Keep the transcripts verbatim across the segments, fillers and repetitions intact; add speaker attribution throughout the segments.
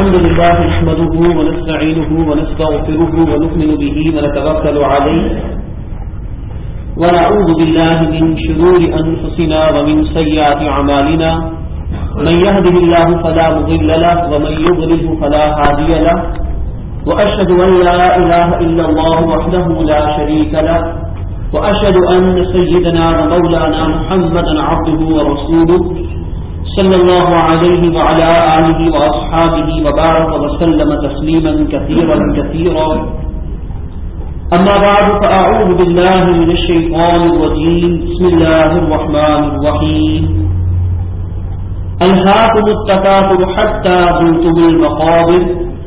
Speaker 1: الحمد لله نحمده ونستعينه ونستغفره ونؤمن به ونتوكل عليه ونعوذ بالله من شرور أنفسنا ومن سيئات أعمالنا من يهده الله فلا مضل له ومن يضلل فلا هادي له وأشهد أن لا إله إلا الله وحده لا شريك له وأشهد أن سيدنا ومولانا محمدا عبده ورسوله صلى الله عليه وعلى آله وأصحابه وبارك وسلم تسليما كثيرا كثيرا أما بعد فأعوذ بالله من الشيطان الرجيم بسم الله الرحمن الرحيم ألهاكم التكاثر حتى زرتم المقابر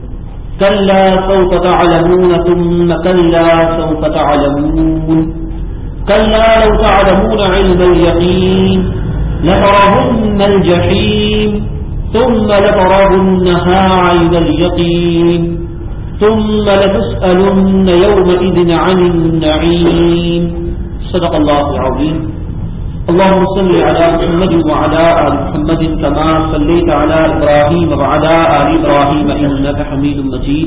Speaker 1: كلا سوف تعلمون ثم كلا سوف تعلمون كلا لو تعلمون علم اليقين لترون الجحيم ثم لترونها عين اليقين ثم لتسألن يومئذ عن النعيم صدق الله العظيم اللهم صل على محمد وعلى آل محمد كما صليت على إبراهيم وعلى آل إبراهيم إنك حميد مجيد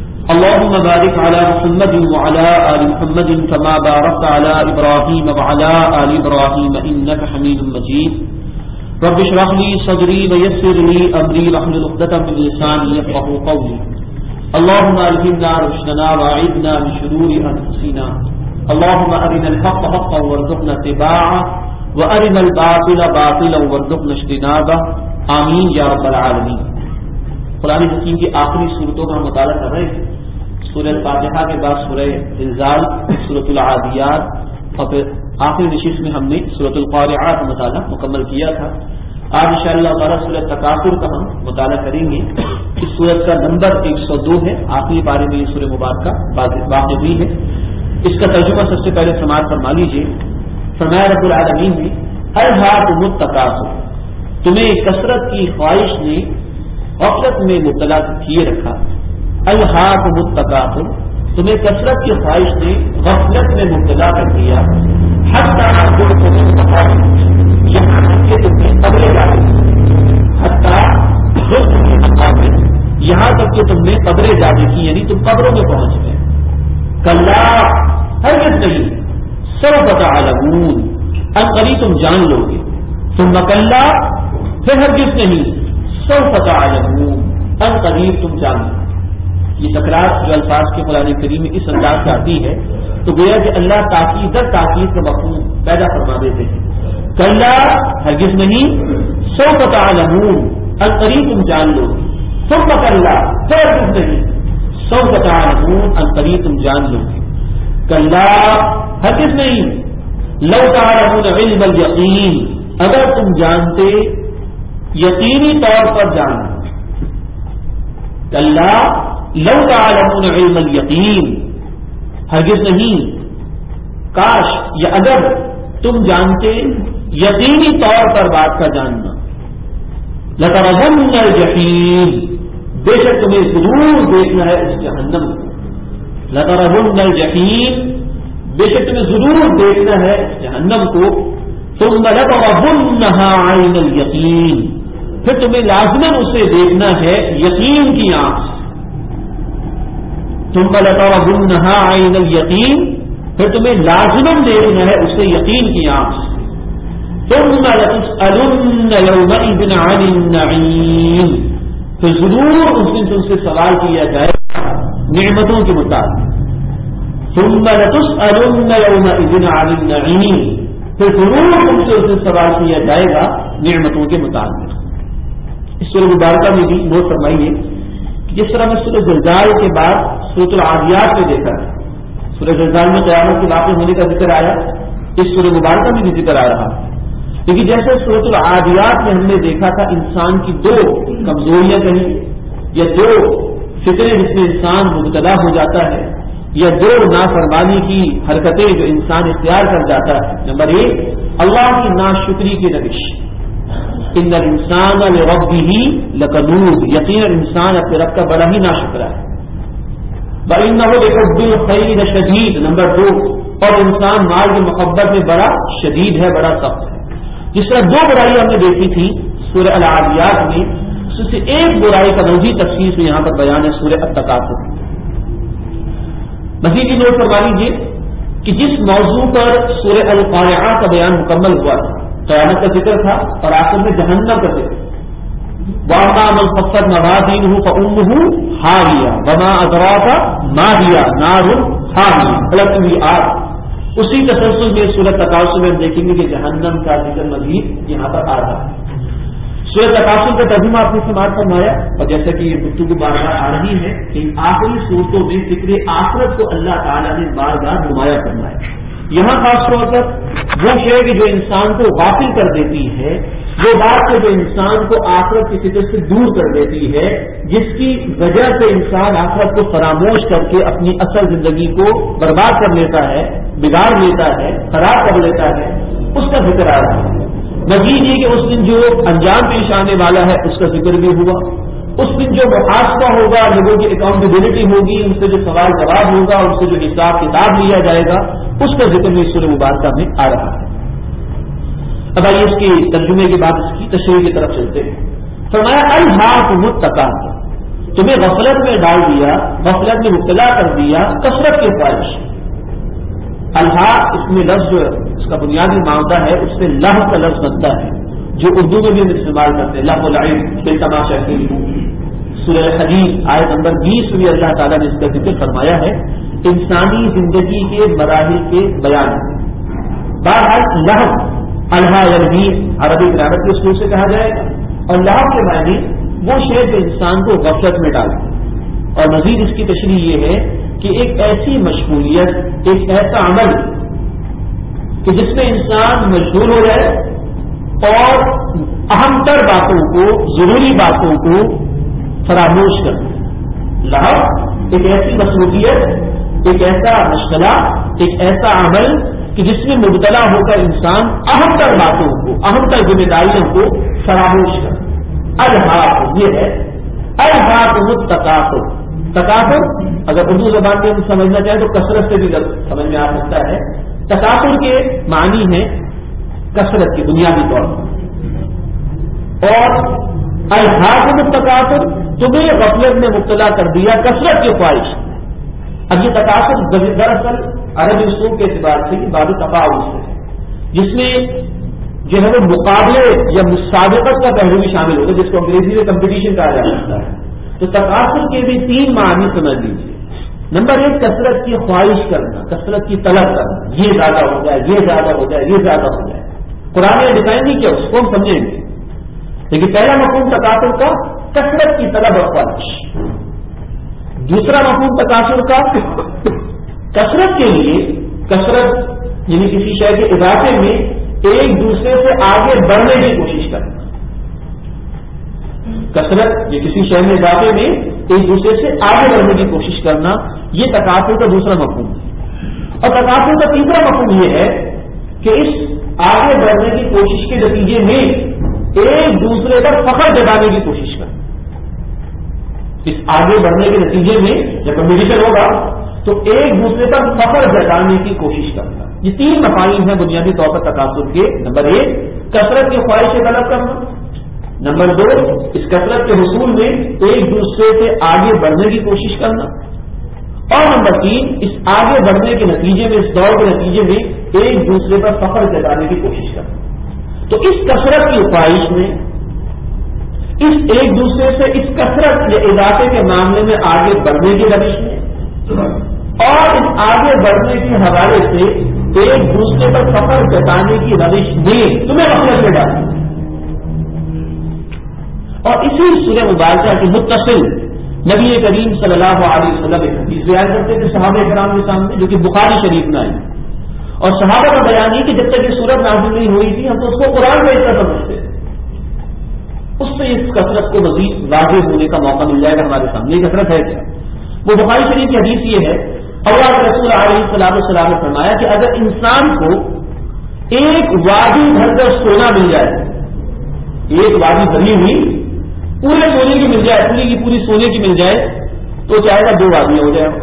Speaker 1: اللهم بارك على محمد وعلى آل محمد كما باركت على إبراهيم وعلى آل إبراهيم إنك حميد مجيد رب اشرح لي صدري ويسر لي أمري واحلل عقدة من لساني يفقهوا قولي اللهم ألهمنا رشدنا وأعذنا من شرور أنفسنا اللهم أرنا الحق حقا وارزقنا اتباعه وأرنا الباطل باطلا وارزقنا اجتنابه آمین یا رب العالمین۔ قرآن حکیم کی آخری صورتوں کا ہم مطالعہ کر رہے ہیں۔ سورہ الفاتحہ کے بعد سورہ زلزال، سورۃ العادیات اور پھر آخری نشست میں ہم نے سورۃ القارعہ کا مطالعہ مکمل کیا تھا۔ آج انشاءاللہ تعالیٰ سورہ تکاثر کا ہم مطالعہ کریں گے۔ اس سورت کا نمبر ایک سو دو ہے، آخری پارے میں یہ سورہ مبارکہ واقع ہوئی ہے۔ اس کا ترجمہ سب سے پہلے سماعت فرما لیجیے۔ فرمایا رب العالمین نے الہاکم التکاثر، تمہیں کثرت کی خواہش نے غفلت میں مبتلا کیے رکھا۔ الہاکم التکاثر، تمہیں کثرت کی خواہش نے غفلت میں مبتلا کر دیا۔ حتی زرتم المقابر، یہاں تک کہ تم نے قبریں جا دیکھی۔ حتی زرتم المقابر، یہاں تک کہ تم نے قبریں جا دیکھی، یعنی تم قبروں میں پہنچ گئے۔ کلا، ہرگز نہیں، سوف تعلمون، عنقریب تم جان لو گے۔ ثم کلا، پھر ہرگز نہیں، سوف تعلمون، عنقریب تم جان لو۔ یہ تکرار جو الفاظ کے قرآن کریم میں اس انداز سے آتی ہے تو گویا کہ اللہ تاکید در تاکید کا مفہوم پیدا فرما دیتے ہیں۔ کلا، ہرگز نہیں، سوف تعلمون، عنقریب تم جان لو گے۔ ثم کلا، پھر ہرگز نہیں، سوف تعلمون، عنقریب تم جان لو گے۔ کلا، ہرگز نہیں، لو تعلمون علم الیقین، اگر تم جانتے یقینی طور پر جانتے۔ کلا لو تعلمون علم الیقین، ہرگز نہیں، کاش یا اگر تم جانتے یقینی طور پر بات کا جاننا۔ لترون الجحیم، بے شک تمہیں ضرور دیکھنا ہے اس جہنم کو۔ لترون الجحیم، بے شک تمہیں ضرور دیکھنا ہے اس جہنم کو۔ ثم لترونها عین الیقین، پھر تمہیں لازماً اسے دیکھنا ہے یقین کی آنکھ سے۔ ثم لترونها عین الیقین، پھر تمہیں لازماً دیکھنا ہے اسے یقین کی آنکھ سے۔ ثم لتسألن یومئذ عن النعیم، پھر ضرور اس دن تم سے سوال کیا جائے گا نعمتوں کے متعلق۔ ثم لتسألن یومئذ عن النعیم، پھر ضرور تم سے اس دن سوال کیا جائے گا نعمتوں کے متعلق۔ اس سورہ مبارکہ میں بھی نوٹ فرمائیے کہ جس طرح میں سورہ زلزال کے بعد سورۃ العادیات میں دیکھا ہے، سورہ زلزال میں قیامت کے واقع ہونے کا ذکر آیا، اس سورہ مبارکہ میں بھی ذکر آ رہا، کیونکہ جیسے سورۃ العادیات میں ہم نے دیکھا تھا انسان کی دو کمزوریاں کہیں یا دو فطرے جس میں انسان مبتلا ہو جاتا ہے، یا دو نافرمانی کی حرکتیں جو انسان اختیار کر جاتا ہے۔ نمبر ایک، اللہ کی ناشکری کی روش، ان الانسان لربہ لکنود، یقینا انسان اپنے رب کا بڑا ہی ناشکرا ہے۔ وَإِنَّهُ لِحُبِّ الْخَيْرِ شَدِيدٌ، نمبر دو، اور انسان مال کی محبت میں بڑا شدید ہے، بڑا سخت ہے۔ جس طرح دو برائیاں ہم نے دیکھی تھی سورہ العادیات میں، اس سے ایک برائی کا مزید تفصیل میں یہاں پر بیان ہے سورہ التکاثر. مزید یہ نوٹ کروا لیجیے کہ جس موضوع پر سورہ القارعہ کا بیان مکمل ہوا تھا، قیامت کا ذکر تھا اور آخر میں جہنم کا ذکر. وَأَمَّا مَنْ خَفَّتْ مَوَازِينُهُ فَأُمُّهُ هَاوِيَةٌ وَمَا أَدْرَاكَ مَا هِيَ نَارٌ حَامِيَةٌ خلقت ہوئی آگ. اسی تسلسل میں سورہ تکاثر میں دیکھیں گے کہ جہنم کا ذکر مزید یہاں پر آ رہا ہے. سورہ تکاثر کا ترجمہ آپ نے سماعت فرمایا، اور جیسا کہ یہ گفتگو بار بار آ رہی ہے کہ آخری صورتوں میں ذکر آخرت کو اللہ تعالیٰ نے بار بار نمایاں کرنا ہے. یہاں خاص طور پر وہ شے کہ جو انسان کو غافل کر دیتی ہے، وہ بات جو انسان کو آخرت کی فکر سے دور کر دیتی ہے، جس کی وجہ سے انسان آخرت کو فراموش کر کے اپنی اصل زندگی کو برباد کر لیتا ہے، بگاڑ لیتا ہے، خراب کر لیتا ہے، اس کا ذکر آ رہا ہے. مزید یہ کہ اس دن جو انجام پیش آنے والا ہے اس کا ذکر بھی ہوا. اس دن جو محاسبہ ہوگا، لوگوں کی اکاؤنٹیبلٹی ہوگی، ان سے جو سوال جواب ہوگا، ان سے جو حساب کتاب لیا جائے گا، اس کا ذکر بھی سورہ مبارکہ میں آ رہا ہے. اب آئیے اس کی ترجمے کے بعد اس کی تشریح کی طرف چلتے ہیں. فرمایا الہاکم التکاثر، تمہیں غفلت میں ڈال دیا، غفلت میں مبتلا کر دیا کثرت کے خواہش. الہا اس میں لفظ جو اس کا بنیادی معنی ہے اس سے لہو کا لفظ بنتا ہے، جو اردو میں بھی ہم استعمال کرتے ہیں، لہو العین بے تماشا کے لیے. سورہ حدید آیت نمبر بیس میں اللہ تعالیٰ نے اس کا ذکر فرمایا ہے انسانی زندگی کے مراحل کے بیان میں. بہرحال لہو الہا یلہی عربی گرامر کے اسلوب سے کہا جائے گا، اور لہو کے معنی وہ شے جو انسان کو غفلت میں ڈالے. اور مزید اس کی تشریح یہ ہے کہ ایک ایسی مشغولیت، ایک ایسا عمل کہ جس میں انسان مشغول ہو جائے اور اہم تر باتوں کو، ضروری باتوں کو فراموش کر دے. لہو ایک ایسی مصروفیت، ایک ایسا مشغلہ، ایک ایسا عمل کہ جس میں مبتلا ہو کر انسان اہم تر باتوں کو، اہم تر ذمہ داریوں کو فراموش کر. الہاکم یہ ہے الہاکم التکاثر. تکاثر اگر اردو زبان میں ہم سمجھنا چاہیں تو کثرت سے بھی سمجھ میں آ سکتا ہے. تکاثر کے معنی ہے کثرت کی بنیادی طور پر. اور الہاکم التکاثر تمہیں غفلت میں مبتلا کر دیا کثرت کی خواہش. اب یہ تکاثر دراصل عربی اسلوب کے اعتبار سے باب تفاعل سے ہے، جس میں جو ہے وہ مقابلے یا مسابقت کا پہلو بھی شامل ہوتا ہے، جس کو انگریزی میں کمپٹیشن کہا جا سکتا ہے. تو تکاثر کے بھی تین معنی سمجھ لیجیے. نمبر ایک کثرت کی خواہش کرنا، کثرت کی طلب کرنا، یہ زیادہ ہو جائے، یہ زیادہ ہو جائے، یہ زیادہ ہو جائے. قرآن نے ڈیفائن نہیں کیا، اس کو ہم سمجھیں گے. لیکن پہلا مفہوم تکاثر کا کثرت کی طلب اور خواہش. دوسرا مفہوم تکاثر کا کثرت کے لیے، کثرت یعنی کسی شے کے اضافے میں ایک دوسرے سے آگے بڑھنے کی کوشش کرنا. کثرت یہ کسی شے میں اضافے میں ایک دوسرے سے آگے بڑھنے کی کوشش کرنا، یہ تکاثر کا دوسرا مفہوم ہے. اور تکاثر کا تیسرا مفہوم یہ ہے کہ اس آگے بڑھنے کی کوشش کے نتیجے میں ایک دوسرے پر فخر جتانے کی کوشش کرنا. اس آگے بڑھنے کے نتیجے میں جب کمپٹیشن ہوگا تو ایک دوسرے پر فخر جتانے کی کوشش کرنا. یہ تین مفاہیم ہیں بنیادی طور پر تکاثر کے. نمبر ایک کثرت کی خواہش طلب کرنا. نمبر دو اس کثرت کے حصول میں ایک دوسرے سے آگے بڑھنے کی کوشش کرنا. اور نمبر تین اس آگے بڑھنے کے نتیجے میں، اس دور کے نتیجے میں ایک دوسرے پر فخر جتانے کی کوشش کرنا. تو اس کثرت کی خواہش میں، اس ایک دوسرے سے اس کثرت یا اضافے کے معاملے میں آگے بڑھنے کی روش میں، اور اس آگے بڑھنے کے حوالے سے ایک دوسرے پر فخر جتانے کی روش میں تمہیں غفلت میں ڈالنا. اور اسی سورہ مبارکہ کی متصل نبی کریم صلی اللہ علیہ وسلم ایک حدیث بیان کرتے تھے صحابہ کرام کے سامنے، جو کہ بخاری شریف میں آئی. اور صحابہ کا بیان یہ کہ جب تک یہ سورت نازل نہیں ہوئی تھی ہم تو اس کو قرآن میں اتنا سمجھتے تھے. اس سے اس کثرت کو مزید واضح ہونے کا موقع مل جائے گا ہمارے سامنے. یہ کثرت ہے کیا؟ وہ بخاری شریف کی حدیث یہ ہے، اللہ کے رسول علیہ الصلوۃ والسلام نے فرمایا کہ اگر انسان کو ایک وادی بھر کر سونا مل جائے، ایک وادی بھری ہوئی پورے سونے کی مل جائے، پوری کی پوری سونے کی مل جائے، تو چاہے گا دو وادیاں ہو جائے.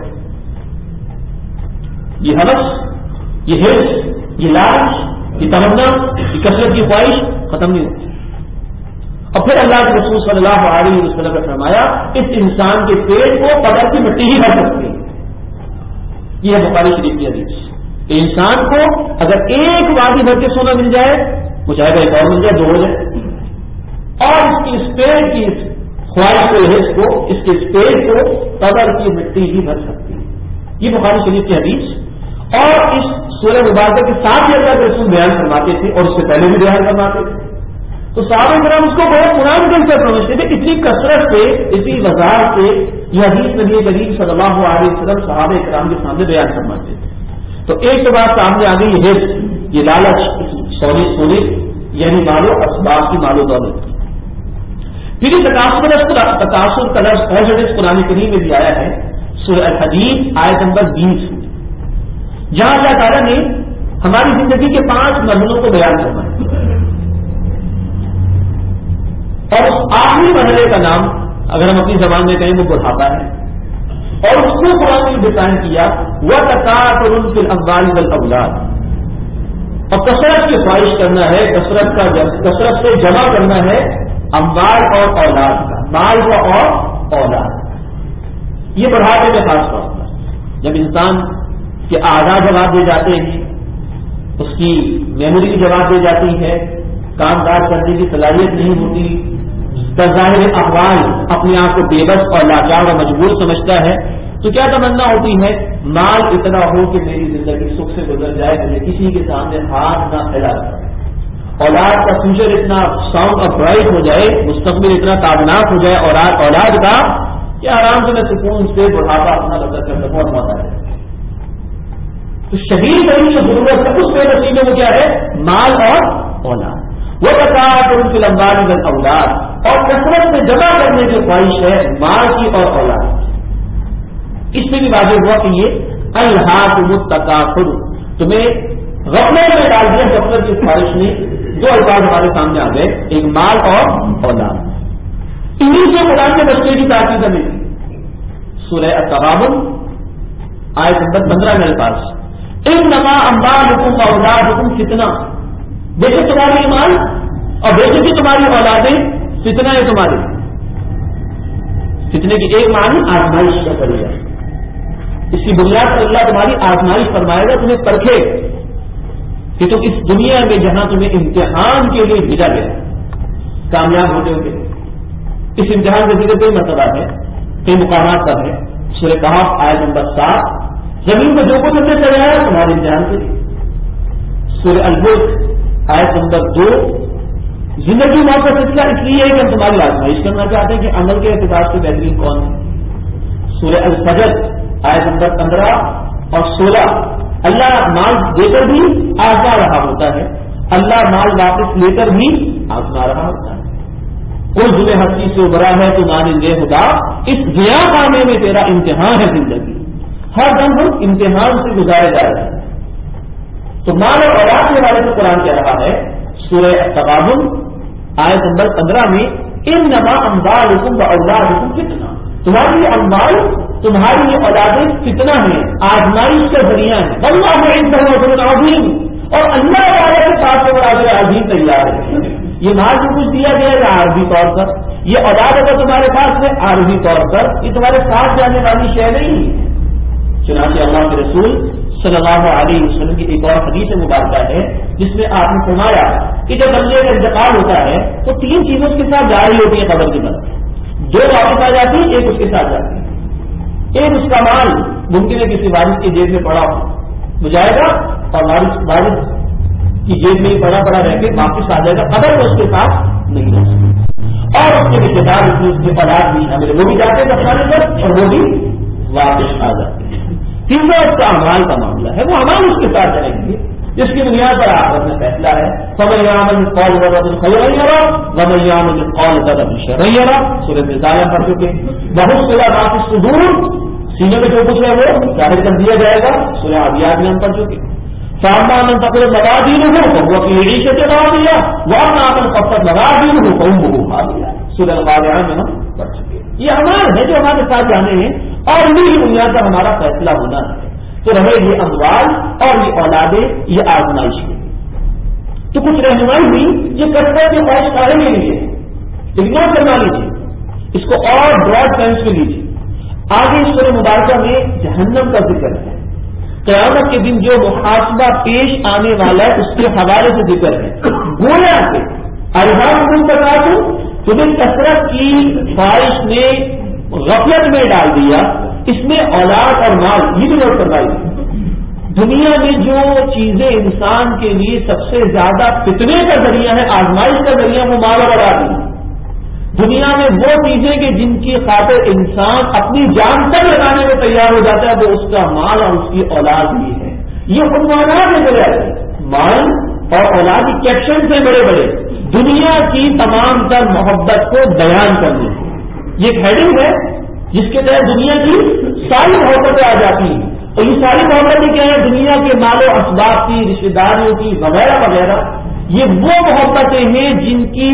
Speaker 1: یہ حوث، یہ حرص، یہ لالچ، یہ تمنا، یہ کثرت کی خواہش ختم نہیں ہوتی. اور پھر اللہ کے رسول صلی اللہ علیہ وسلم نے فرمایا اس انسان کے پیٹ کو قبر کی مٹی ہی بھر سکتی ہے۔ یہ ہے بخاری شریف کی حدیث کہ انسان کو اگر ایک وادی بھر کے سونا مل جائے، وہ چاہے گا ایک اور مل جائے، دو ہو جائے، اور اس کی اس پیٹ کی خواہش کو ہے، اس کو اس کے پیٹ کو قبر کی مٹی ہی بھر سکتی ہے۔ یہ بخاری شریف کی حدیث، اور اس سورہ مبارکہ کے ساتھ ہی اللہ کے رسول بیان فرماتے تھے اور اس سے پہلے بھی بیان فرماتے تھے، تو صحابہ کرام اس کو بہت قرآن کے اندر سمجھتے تھے، اتنی کثرت سے، اسی وضاحت سے یہ حدیث نبی کریم صلی اللہ علیہ وسلم صحابہ کرام کے سامنے بیان فرماتے تھے۔ تو ایک تو بات سامنے آ گئی، یہ یہ لالچ، سونے سونے یعنی مالو اسباب کی مالو دولت کی۔ پھر یہ تقاصر تقاصر کا لفظ اور حدیث قرآن کریم میں بھی آیا ہے، سورہ الحدید آیت نمبر بیس، جہاں اللہ تعالیٰ نے ہماری زندگی کے پانچ مرحلوں کو بیان فرمایا، اور اس آخری مرحلے کا نام اگر ہم اپنی زبان میں کہیں وہ بڑھاپا ہے، اور اس کو قرآن نے ڈیفائن کیا وَتَكَاثُرٌ فِي الْأَمْوَالِ وَالْأَوْلَادِ، اور کثرت کی خواہش کرنا ہے، کثرت کا کثرت سے جمع کرنا ہے اموال اور اولاد کا، مال و اور اولاد۔ یہ بڑھاپے میں خاص طور پر جب انسان کے اعضاء جواب دے جاتے ہیں، اس کی میموری بھی جواب دے جاتی ہے، کام کاج کرنے کی صلاحیت نہیں ہوتی، بظاہر احوال اپنے آپ کو بے بس اور لاچار اور مجبور سمجھتا ہے، تو کیا تمنا ہوتی ہے مال اتنا ہو کہ میری زندگی سکھ سے گزر جائے، مجھے کسی کے سامنے ہاتھ نہ پھیلا سکے، اولاد کا فیوچر اتنا ساؤنڈ اور برائٹ ہو جائے، مستقبل اتنا تابناک ہو جائے، اور اولاد کا کہ آرام سے میں سکون سے بڑھاپا اپنا بسر کر سکوں اور موتا ہے۔ تو شہید ہونے کی ضرورت ہے، اس بے نصیبے میں کیا ہے مال اور اولاد۔ وہ بتا ان کی لمبائی میں اولاد، اور کثرت سے جمع کرنے کی خواہش ہے مال کی اور اولاد کی۔ اس سے بھی واضح ہوا کہ یہ الہاکم التکاثر، تمہیں غفلت میں ڈال دیا غفلت کی خواہش نے۔ دو الفاظ ہمارے سامنے آ گئے، ایک مال اور اولاد، انہیں سے قرآن کے بچے کی تاکید ہمیں سورہ التغابن آیت نمبر پندرہ میں الفاظ انما اموالکم واولادکم فتنہ، دیکھو تمہاری مال اور دیکھو کہ تمہاری اولادیں فتنہ ہے تمہاری۔ فتنے کی ایک معنی آزمائش کا ذریعہ، اس کی بنیاد پر اللہ تمہاری آزمائش فرمائے گا، تمہیں پرکھے کہ تم اس دنیا میں جہاں تمہیں امتحان کے لیے بھیجا گیا کامیاب ہوتے ہوتے، اس امتحان کا ذکر کوئی مرتبہ ہے، کئی مقامات پر ہے۔ سورہ کہف آیت نمبر سات، زمین میں جو کچھ ہم نے چلایا تمہارے امتحان کے لیے۔ سورہ الملک آیت نمبر دو، زندگی موت کا سلسلہ اس لیے ہے کہ ہم تمہاری آزمائش کرنا چاہتے ہیں کہ عمل کے اعتبار سے بہترین کون ہے۔ سورہ الفجر آیت نمبر پندرہ اور سولہ، اللہ مال دے کر بھی آزما رہا ہوتا ہے، اللہ مال واپس لے کر بھی آزما رہا ہوتا ہے۔ کوئی تمہیں ہستی سے ابھرا ہے تو مانیں گے خدا، اس گیا پانے میں تیرا امتحان ہے زندگی، ہر دم ہم امتحان سے گزارے جا رہے ہیں۔ تو مال اور اولاد کے بارے میں قرآن کہہ رہا ہے سورہ التغابن آیت نمبر پندرہ میں انما اموالکم واولادکم فتنہ، تمہاری اموال تمہاری یہ اولادیں فتنہ ہیں، آزمائش کا ذریعہ ہے۔ واللہ عنده اجر عظیم، اور اللہ تعالیٰ کے ساتھ بڑا اجر عظیم تیار ہے۔ یہ مال جو کچھ دیا گیا ہے عارضی طور پر، یہ اولاد اگر تمہارے پاس ہے عارضی طور پر، یہ تمہارے ساتھ جانے والی شے نہیں ہے۔ چنانچہ اللہ کے رسول صلی اللہ علیہ وسلم کی ایک اور حدیث مبارکہ ہے جس میں آپ نے فرمایا کہ جب بندے کا انتقال ہوتا ہے تو تین چیزوں کے ساتھ جاری ہوتی ہے قبر کے بعد، دو واپس آ جاتی ہیں، ایک اس کے ساتھ جاتی ہے۔ ایک اس کا مال ممکن ہے کسی وارث کی جیب میں پڑا ہو، وہ جائے گا اور وارث کی جیب میں ہی پڑا پڑا رہ کے واپس آ جائے گا، قبر میں اس کے ساتھ نہیں رہ سکتی۔ اور اس کے رشتے دار اس کے اولاد بھی ہمیں وہ بھی جاتے ہیں دفنانے پر اور وہ بھی واپس آ جاتے ہیں۔ تیسرا اس کا امال کا معاملہ ہے، وہ امال اس کے ساتھ رہیں گے جس کی بنیاد پر آخرت میں فیصلہ ہے۔ فَمَن يَعْمَلْ مِثْقَالَ ذَرَّةٍ خَيْرًا يَرَهُ وَمَن يَعْمَلْ مِثْقَالَ ذَرَّةٍ شَرًّا يَرَهُ۔ سورۃ النساء پڑھ چکے۔ وَحُصِّلَ مَا فِي الصُّدُورِ، سینے میں جو کچھ ہے وہ ظاہر کر دیا جائے گا، سورہ عادیات میں ہم پڑھ چکے۔ فَأَمَّا مَن ثَقُلَتْ مَوَازِينُهُ فَهُوَ فِي عِيشَةٍ رَاضِيَةٍ وَأَمَّا مَن خَفَّتْ مَوَازِينُهُ فَأُمُّهُ هَاوِيَةٌ۔ سورۃ الواقعہ میں ہم پڑھ چکے۔ یہ امال ہے جو ہمارے ساتھ جانے ہیں اور انہیں کی بنیاد پر ہمارا فیصلہ ہونا ہے۔ تو رہے یہ اموال اور یہ اولادیں، یہ آزمائش ہے۔ تو کچھ رہنمائی ہوئی، یہ کثرت کے خواہش کارے کے لیے اگنور کرنا لیجیے، اس کو اور براڈ سینس میں لیجیے. آگے اس سورہ مبارکہ میں جہنم کا ذکر ہے، قیامت کے دن جو محاسبہ پیش آنے والا ہے اس کے حوالے سے ذکر ہے. گویا کہ الہاکم التکاثر، تمہیں کثرت کی خواہش نے غفلت میں ڈال دیا. اس میں اولاد اور مال یہ بھی نوٹ کروائی. دنیا میں جو چیزیں انسان کے لیے سب سے زیادہ فتنے کا ذریعہ ہے، آزمائش کا ذریعہ، وہ مال اور اولاد ہے. دنیا میں وہ چیزیں کہ جن کی خاطر انسان اپنی جان تک لگانے میں تیار ہو جاتا ہے، وہ اس کا مال اور اس کی اولاد بھی ہے. یہ عنوانات ہے بڑے مال اور اولاد کی کیپشن سے بڑے بڑے دنیا کی تمام تر محبت کو بیان کرنے. یہ ایک ہیڈنگ ہے جس کے تحت دنیا کی ساری محبتیں آ جاتی ہیں. اور یہ ساری محبتیں کیا ہیں؟ دنیا کے مال و اسباب کی، رشتے داریوں کی، وغیرہ وغیرہ. یہ وہ محبتیں ہیں جن کی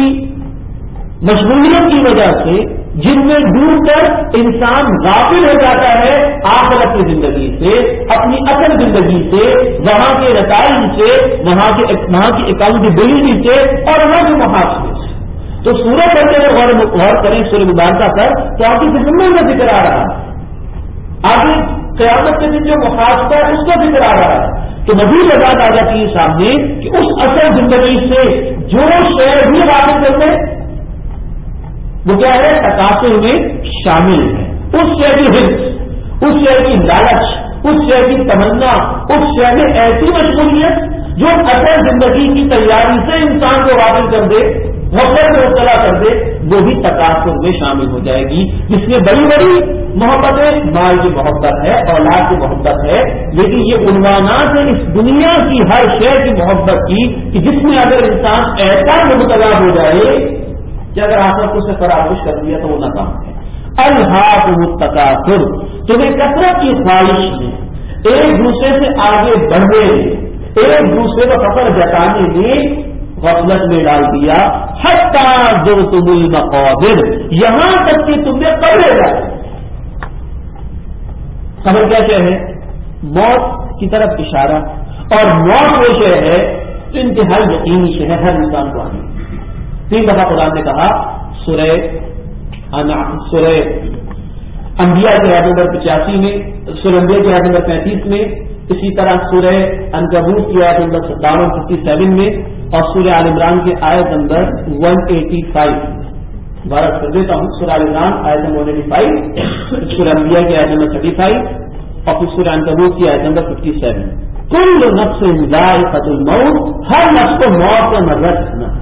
Speaker 1: مشغولیت کی وجہ سے، جن میں ڈوب کر انسان غافل ہو جاتا ہے آخرت کی زندگی سے، اپنی اصل زندگی سے، وہاں کے نتائج سے، وہاں کے وہاں کی اکاؤنٹیبلٹی سے اور وہاں کے محاسبے سے. تو سورج پڑھتے ہوئے غور کریں سورہ مبارکہ پر تو آپ کی جہنم کا ذکر آ رہا ہے. آگے قیامت کے دن جو محاسبہ ہے اس کا ذکر آ رہا ہے. تو مزید بات آ جاتی ہے سامنے کہ اس اصل زندگی سے جو شہر بھی حاصل کرتے وہ کیا ہے؟ تقاصر میں شامل ہے. اس شہر کی ہرس، اس شہر کی لالچ، اس شہر کی تمنا، اس شہر میں ایسی مشغولیت جو اصل زندگی کی تیاری سے انسان کو واپس کر دے، غفلت میں مبتلا کر دے، وہ بھی تقاصر میں شامل ہو جائے گی. جس میں بڑی بڑی محبتیں، مال کی محبت ہے، اولاد کی محبت ہے، لیکن یہ عنوانات ہیں اس دنیا کی ہر شہر کی محبت کی کہ جس میں اگر انسان ایسا مبتلا ہو جائے کہ اگر آخرت کو سے فراموش کر دیا تو وہ ناکام ہے. الہاکم التکاثر، تمہیں کثرت کی خواہش میں، ایک دوسرے سے آگے بڑھنے میں، ایک دوسرے کا فخر جتانے میں غفلت میں ڈال دیا. حتی زرتم المقابر، یہاں تک کہ تم نے قبریں جائے. قبر کیا شے ہے؟ موت کی طرف اشارہ. اور موت وہ شے ہے جو انتہائی یقینی شے ہے ہر انسان کو آنے. تین دفعہ قرآن نے کہا سورہ سورہ انبیاء کی آیت نمبر پچاسی میں، سورہ انبیاء کی آیت نمبر پینتیس میں، اسی طرح سورہ عنکبوت کی آیت نمبر ستاون ففٹی سیون میں، اور سورہ آل عمران کی آیت نمبر ون ایٹی فائیو. بارہ کر دیتا ہوں. سورہ آل عمران آیت نمبر ون ایٹی فائیو، سورہ انبیاء کی آیت نمبر تھرٹی فائیو اور پھر سورہ عنکبوت کی آیت نمبر ففٹی سیون. کل نفس ذائقۃ الموت، ہر نفس کو موت کا مزہ چکھنا.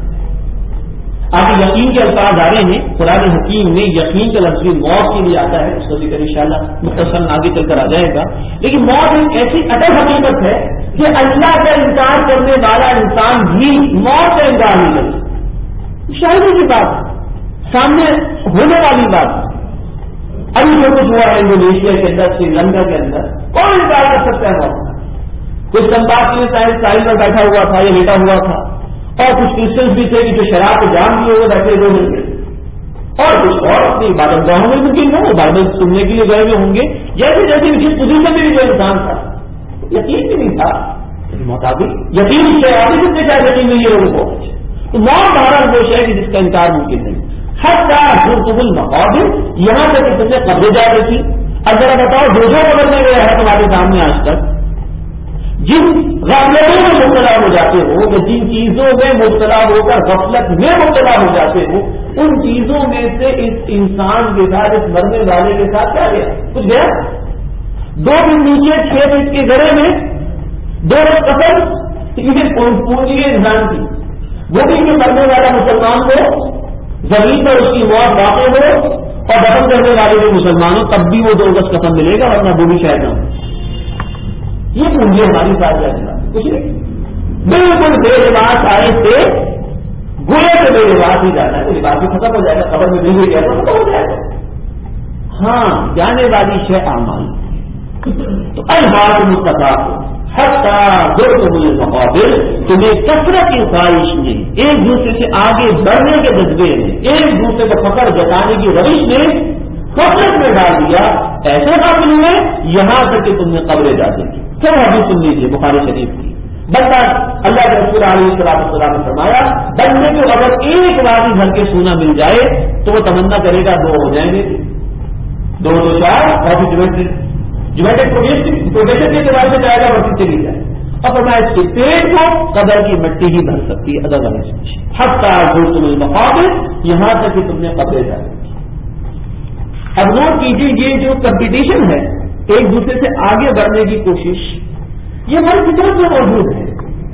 Speaker 1: آگے یقین کے الفاظ آ رہے ہیں. قرآن حکیم میں یقین کا لفظ موت کے لیے آتا ہے، اس کو ذکر انشاءاللہ مختصر آگے چل کر آ جائے گا. لیکن موت ایک ایسی اٹل حقیقت ہے کہ اللہ کا انکار کرنے والا انسان بھی موت کا انکار نہیں کرتا. شاید کی بات سامنے ہونے والی بات. ابھی جو کچھ ہوا ہے انڈونیشیا کے اندر، سری لنکا کے اندر، کون انکار کر سکتا ہے موت کا؟ کچھ کم بات کے لیے ساحل پر بیٹھا ہوا تھا یا لیٹا ہوا تھا، اور کچھ کرسچنس بھی تھے کہ جو شراب کو جام کیے ہوئے بیٹھے ہوئے ہوں گے، اور کچھ اور اپنی عبادت گاہوں میں ممکن ہو عبادت سننے کے لیے گئے ہوئے ہوں گے. جیسے جیسے جس پوزیشن میں بھی جو انسان تھا یقین بھی نہیں تھا مطابق یقین سے آگے کتنے کیا یقین نہیں ہے لوگوں کو. تو موت بہرحال وہ ہے کہ جس کا انکار ممکن نہیں. ہر کا زرتم المقابر، یہاں تک کہ تم نے قبریں جا رہی تھی. اب ذرا بتاؤ جو جو قبر میں گیا ہے تمہارے سامنے آج تک، جن غفلتوں میں مبتلا ہو جاتے ہو یا جن چیزوں میں مبتلا ہو کر غفلت میں مبتلا ہو جاتے ہو، ان چیزوں میں سے اس انسان کے ساتھ، اس مرنے والے کے ساتھ کیا گیا؟ کچھ گیا؟ دو دن نیچے چھ فٹ کے گڑے میں دو قتل پونجی انسان کی، وہ بھی کہ مرنے والا مسلمان کو زمین پر اس کی موت واقع ہو اور دفن کرنے والے بھی مسلمان ہو، تب بھی وہ دو گز قسم ملے گا، ورنہ وہ بھی شاید نہ ہو. یہ پونجی ہماری بات ہے کچھ نہیں. بالکل بے لباس آئے تھے، گویا سے بے لباس ہی جانا ہے. لباس بھی ختم ہو جائے گا، قبر میں بھی گیا تو ختم ہو جائے گا. ہاں جانے والی شے اعمال. تو الہاکم التکاثر حتی زرتم المقابر، تمہیں کثرت کی خواہش میں، ایک دوسرے سے آگے بڑھنے کے جذبے میں، ایک دوسرے کو فخر جتانے کی روش میں غفلت میں ڈال دیا. ایسے قابل ہوئے یہاں تک کہ تم نے قبریں جا دی. پھر حدیث سن لیجیے بخاری شریف کی. بندہ اللہ کے رسول رسول علیہ الصلوۃ والسلام نے فرمایا بندے کو اگر ایک راضی بھر کے سونا مل جائے تو وہ تمنا کرے گا دو ہو جائیں گے، دو دو چار اور جومیٹک پروڈکشن کے اعتبار سے جائے گا اور چلی جائے اور فرمایا اس کے پیٹ کو قبر کی مٹی ہی بھر سکتی ہے ادر وائز حتی زرتم المقابر، یہاں تک کہ تم نے قبریں جائیں۔ اب نوٹ کیجیے یہ جو کمپٹیشن ہے ایک دوسرے سے آگے بڑھنے کی کوشش، یہ ہماری فطرت میں موجود ہے،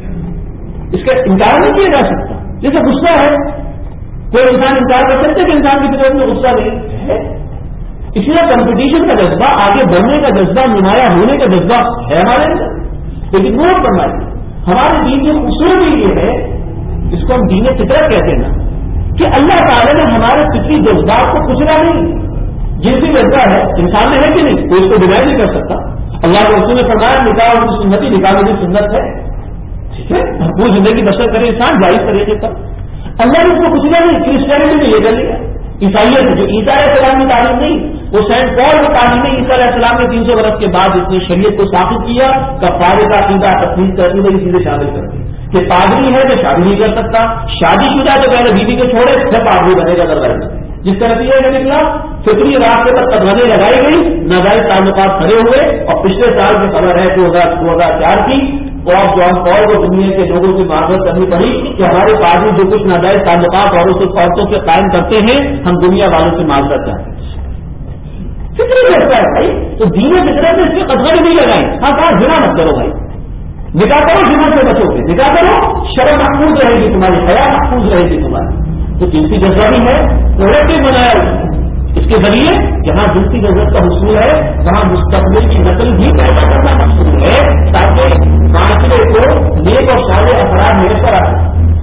Speaker 1: اس کا انکار نہیں کیا جا سکتا۔ جیسے غصہ ہے، کوئی انسان انکار کر سکتا ہے کہ انسان کی فطرت میں غصہ نہیں ہے، اس لیے کمپٹیشن کا جذبہ، آگے بڑھنے کا جذبہ، نمایاں ہونے کا جذبہ ہے ہمارے اندر۔ لیکن نوٹ فرمائیے ہمارے دین کے اصول بھی یہ ہے، اس کو ہم دین فطرت کہتے ہیں نا، کہ اللہ تعالیٰ نے ہمارے فطری جذبات کو کچلا نہیں۔ جنسی جذبہ ہے انسان میں ہے کہ نہیں، کوئی اس کو ڈینائی نہیں کر سکتا۔ اللہ کے رسول نے فرمایا نکاح ان کی سنتی، نکاح میں سنت ہے، ٹھیک ہے، بھرپور زندگی بسر کرے انسان جائز طریقے پر، اللہ نے اس کو کچلا نہیں۔ کرسچینٹی نے یہ کر لیا، عیسائیت جو عیسیٰ علیہ السلام کی تعلیم نہیں، وہ سینٹ پال کی تعلیم نہیں، عیسیٰ علیہ السلام نے تین سو برس کے بعد اس نے شریعت کو ثابت کیا، کفارے کا عقیدہ تفصیل کرنے والی چیزیں شامل کر دی کہ پادری ہے جو شادی نہیں کر سکتا، شادی شدہ تو پہلے بیوی کو چھوڑے پھر پادری بنے گا دربار میں، جس کا نتیجہ یہ نکلا فطری راستے پر قدمیں لگائی گئی، ناجائز تعلقات کھڑے ہوئے، اور پچھلے سال کی خبر ہے دو ہزار دو ہزار چار کی اور جان پال کو دنیا کے لوگوں کی معذرت کرنی پڑی کہ ہمارے پادری جو کچھ ناجائز تعلقات عورتوں سے قائم کرتے ہیں ہم دنیا والوں سے معذرت چاہتے ہیں۔ فطری کرتا ہے بھائی، تو دین فطرت میں اس میں قدمیں نہیں لگائیں۔ ہاں کہا زنا مت کرو بھائی، نکاح کرو زنا سے بچو گے، نکاح کرو شرم محفوظ رہے گی تمہاری، حیا محفوظ رہے گی تمہاری۔ تو جنسی جذبہ بھی ہے، پروڈکٹیو بنایا اس کے ذریعے جہاں جنسی جذبت کا حصول ہے وہاں مستقبل کی نسل بھی پیدا کرنا مقصود ہے تاکہ معاشرے کو نیک اور صالح افراد میسر آئے۔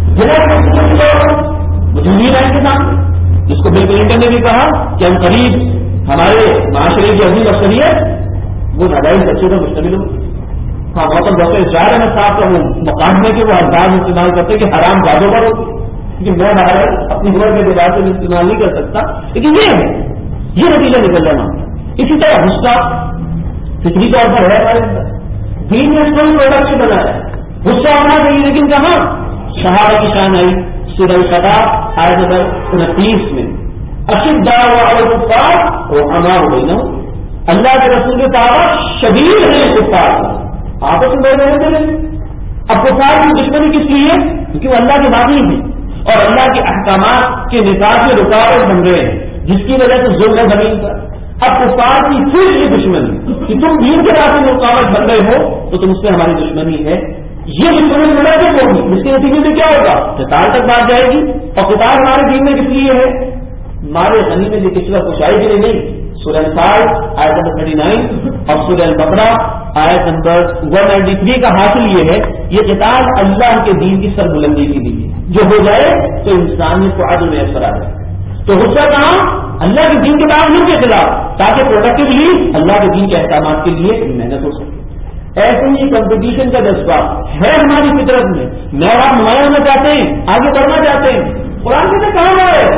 Speaker 1: جنہیں ہے کے سامنے جس کو بل کلنٹن نے بھی کہا کہ ہم قریب ہمارے معاشرے کی عظیم اکثریت وہ ناجائز بچوں پر مشتمل ہو۔ ہاں موسم ڈاکٹر اسرائیل احمد صاحب کا وہ مقام ہے کہ وہ انداز استعمال کرتے کہ حرام زادوں پر ہوتی، کیونکہ میں باہر اپنی عمر کے اعتبار سے استعمال نہیں کر سکتا، لیکن یہ ہے یہ نتیجہ نکل جانا۔ اسی طرح غصہ فطری طور پر ہے ہمارے اندر، دین نے اس کو پروڈکٹ سے بنایا ہے، غصہ ہونا چاہیے، لیکن کہاں صحابہ کی شان آئی سورہ الفتح آیت نمبر انتیس میں اشداء علی الکفار رحماء بینہم، اللہ کے رسول کی دعوت شدید ہے کفار آپس میں بڑھ رہے تھے۔ اب کفار کی دشمنی کس لیے؟ کیونکہ وہ اللہ کے باغی ہیں اور اللہ کے احکامات کے نفاذ میں رکاوٹ بن رہے ہیں، جس کی وجہ سے ظلم ہے زمین پر۔ اب کفار کی پھر یہ دشمنی کہ تم دین کے راستے میں رکاوٹ بن رہے ہو تو تم اس سے ہماری دشمنی ہے، یہ دشمنی مناسب ہوگی، جس کے نتیجے میں کیا ہوگا؟ قتال تک بات جائے گی، اور قتال ہمارے دین میں کس لیے ہے؟ ہمارے غنی میں یہ کسی وقت کشائی کے لیے نہیں۔ سورہ انفال آیت نمبر تھرٹی نائن اور سورہ البقرہ آیت نمبر ون نائنٹی تھری کا حاصل یہ ہے یہ قتال اللہ کے دین کی سربلندی کے لیے جو ہو جائے تو انسانیت کو عدل میں اثر آ جائے۔ تو غصہ کہاں؟ اللہ کے دین کے تعلق کے خلاف، تاکہ پروڈکٹیولی اللہ کے دین کے احکامات کے لیے محنت ہو سکے۔ ایسے ہی کمپٹیشن کا جذبہ ہے ہماری فطرت میں، میں آپ نمایاں ہونا چاہتے ہیں، آگے بڑھنا چاہتے ہیں۔ قرآن سے کہاں ہوا ہے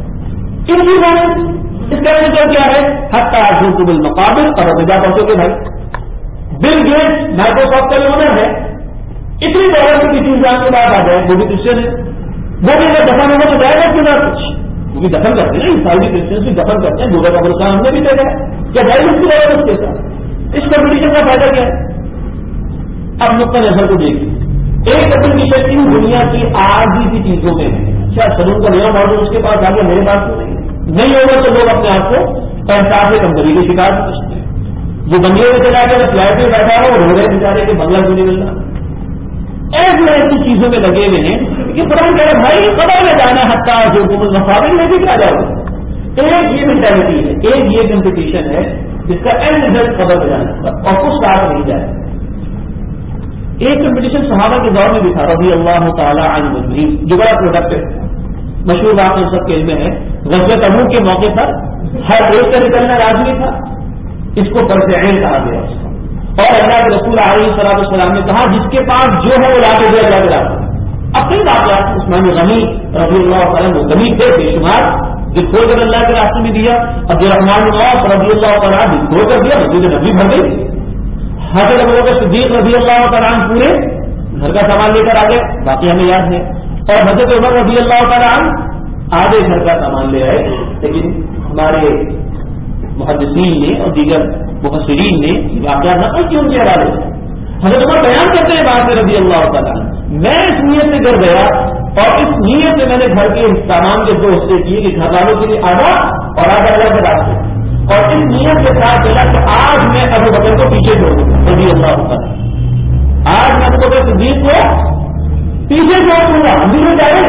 Speaker 1: کن چیزوں میں؟ اس کا نتیجہ کیا ہے؟ حتی زرتم المقابر، اور رضا پہنچو گے بھائی۔ بل گیٹس مائکروسافٹ کا اونر ہے، اتنی طرح سے کسی انسان کے بعد آ جائے وہ بھی کرسچن ہے، وہ بھی اگر دفن ہونا تو جائے گا کہ نہ کچھ، وہ بھی دفن کرتے ہیں، عیسائی بھی کرسچن بھی دفن کرتے ہیں، دوسرا قبرستان ہم نے بھی دیکھا ہے، کیا جائے اس کی وجہ اس کے ساتھ اس کمپٹیشن کا فائدہ کیا ہے؟ اب نقطہ نظر کو دیکھیے، ایک کمپٹیشن ان دنیا کی آدھی کی چیزوں میں ہے، اچھا سلون کا نیا ماڈل اس کے پاس آ گیا، میرے پاس تو نہیں نہیں ہوگا تو لوگ اپنے آپ کو احساس کمزوری کے شکار کر سکتے ہیں۔ جو بنگلے میں چلا گیا فلائٹ میں بیٹھا ہو رو رہے بیچارے کے بنگلہ کیوں نہیں ملنا، ایسی ایسی چیزوں میں لگے ہوئے ہیں کہ قرآن کہہ رہے بھائی قبر میں جانا حتیٰ جو حکومت مفاوض میں بھی کیا جاؤ۔ ایک یہ مینٹالٹی ہے، ایک یہ کمپٹیشن ہے جس کا اینڈ ریزلٹ قبر میں جانا تھا اور کچھ ساتھ نہیں جائے۔ ایک کمپٹیشن صحابہ کے دور میں بھی تھا رضی اللہ تعالیٰ عنہ مجمعین، جو بڑا پروڈکٹیو مشہور بات ان سب کے علم میں ہے، غزوہ تبوک کے موقع پر ہر ایک کا نکلنا لازمی تھا، اس کو فرض عین کہا گیا اس کو، اور اللہ کے رسول علیہ الصلوۃ والسلام نے کہا جس کے پاس جو ہے وہ لا کے دے اللہ کے راستے۔ اب کئی واقعات عثمان غنی رضی اللہ تعالیٰ وہ غنی تھے بے شمار، جس کھول کر اللہ کے راستے میں دیا، عبد الرحمان عوف رضی اللہ تعالیٰ جس کھول کر دیا مسجد نبی بھر گئی، حضرت ابوبکر صدیق رضی اللہ تعالیٰ پورے گھر کا سامان لے کر آ گئے، باقی ہمیں یاد ہے. اور حضرت عمر رضی اللہ تعالیٰ عنہ آدھے گھر کا سامان لے آئے، لیکن ہمارے محدثین نے اور دیگر مفسرین نے واقعات نقل کی ان کے حوالے سے. حضرت عمر بیان کرتے ہیں بات رضی اللہ تعالیٰ عنہ، میں اس نیت سے گھر گیا اور اس نیت سے میں نے گھر کے سامان کے دو حصے کیے کہ گھر والوں کے لیے آدھا اور آدھا اللہ کے راستے، اور اس نیت کے ساتھ چلا کہ آج میں ابو بکر کو پیچھے چھوڑ دوں گا رضی اللہ تعالیٰ. آج میں ابو بکر صدیق کو پیچھے چھوڑ دوں گا. ہم بھی نہیں چاہے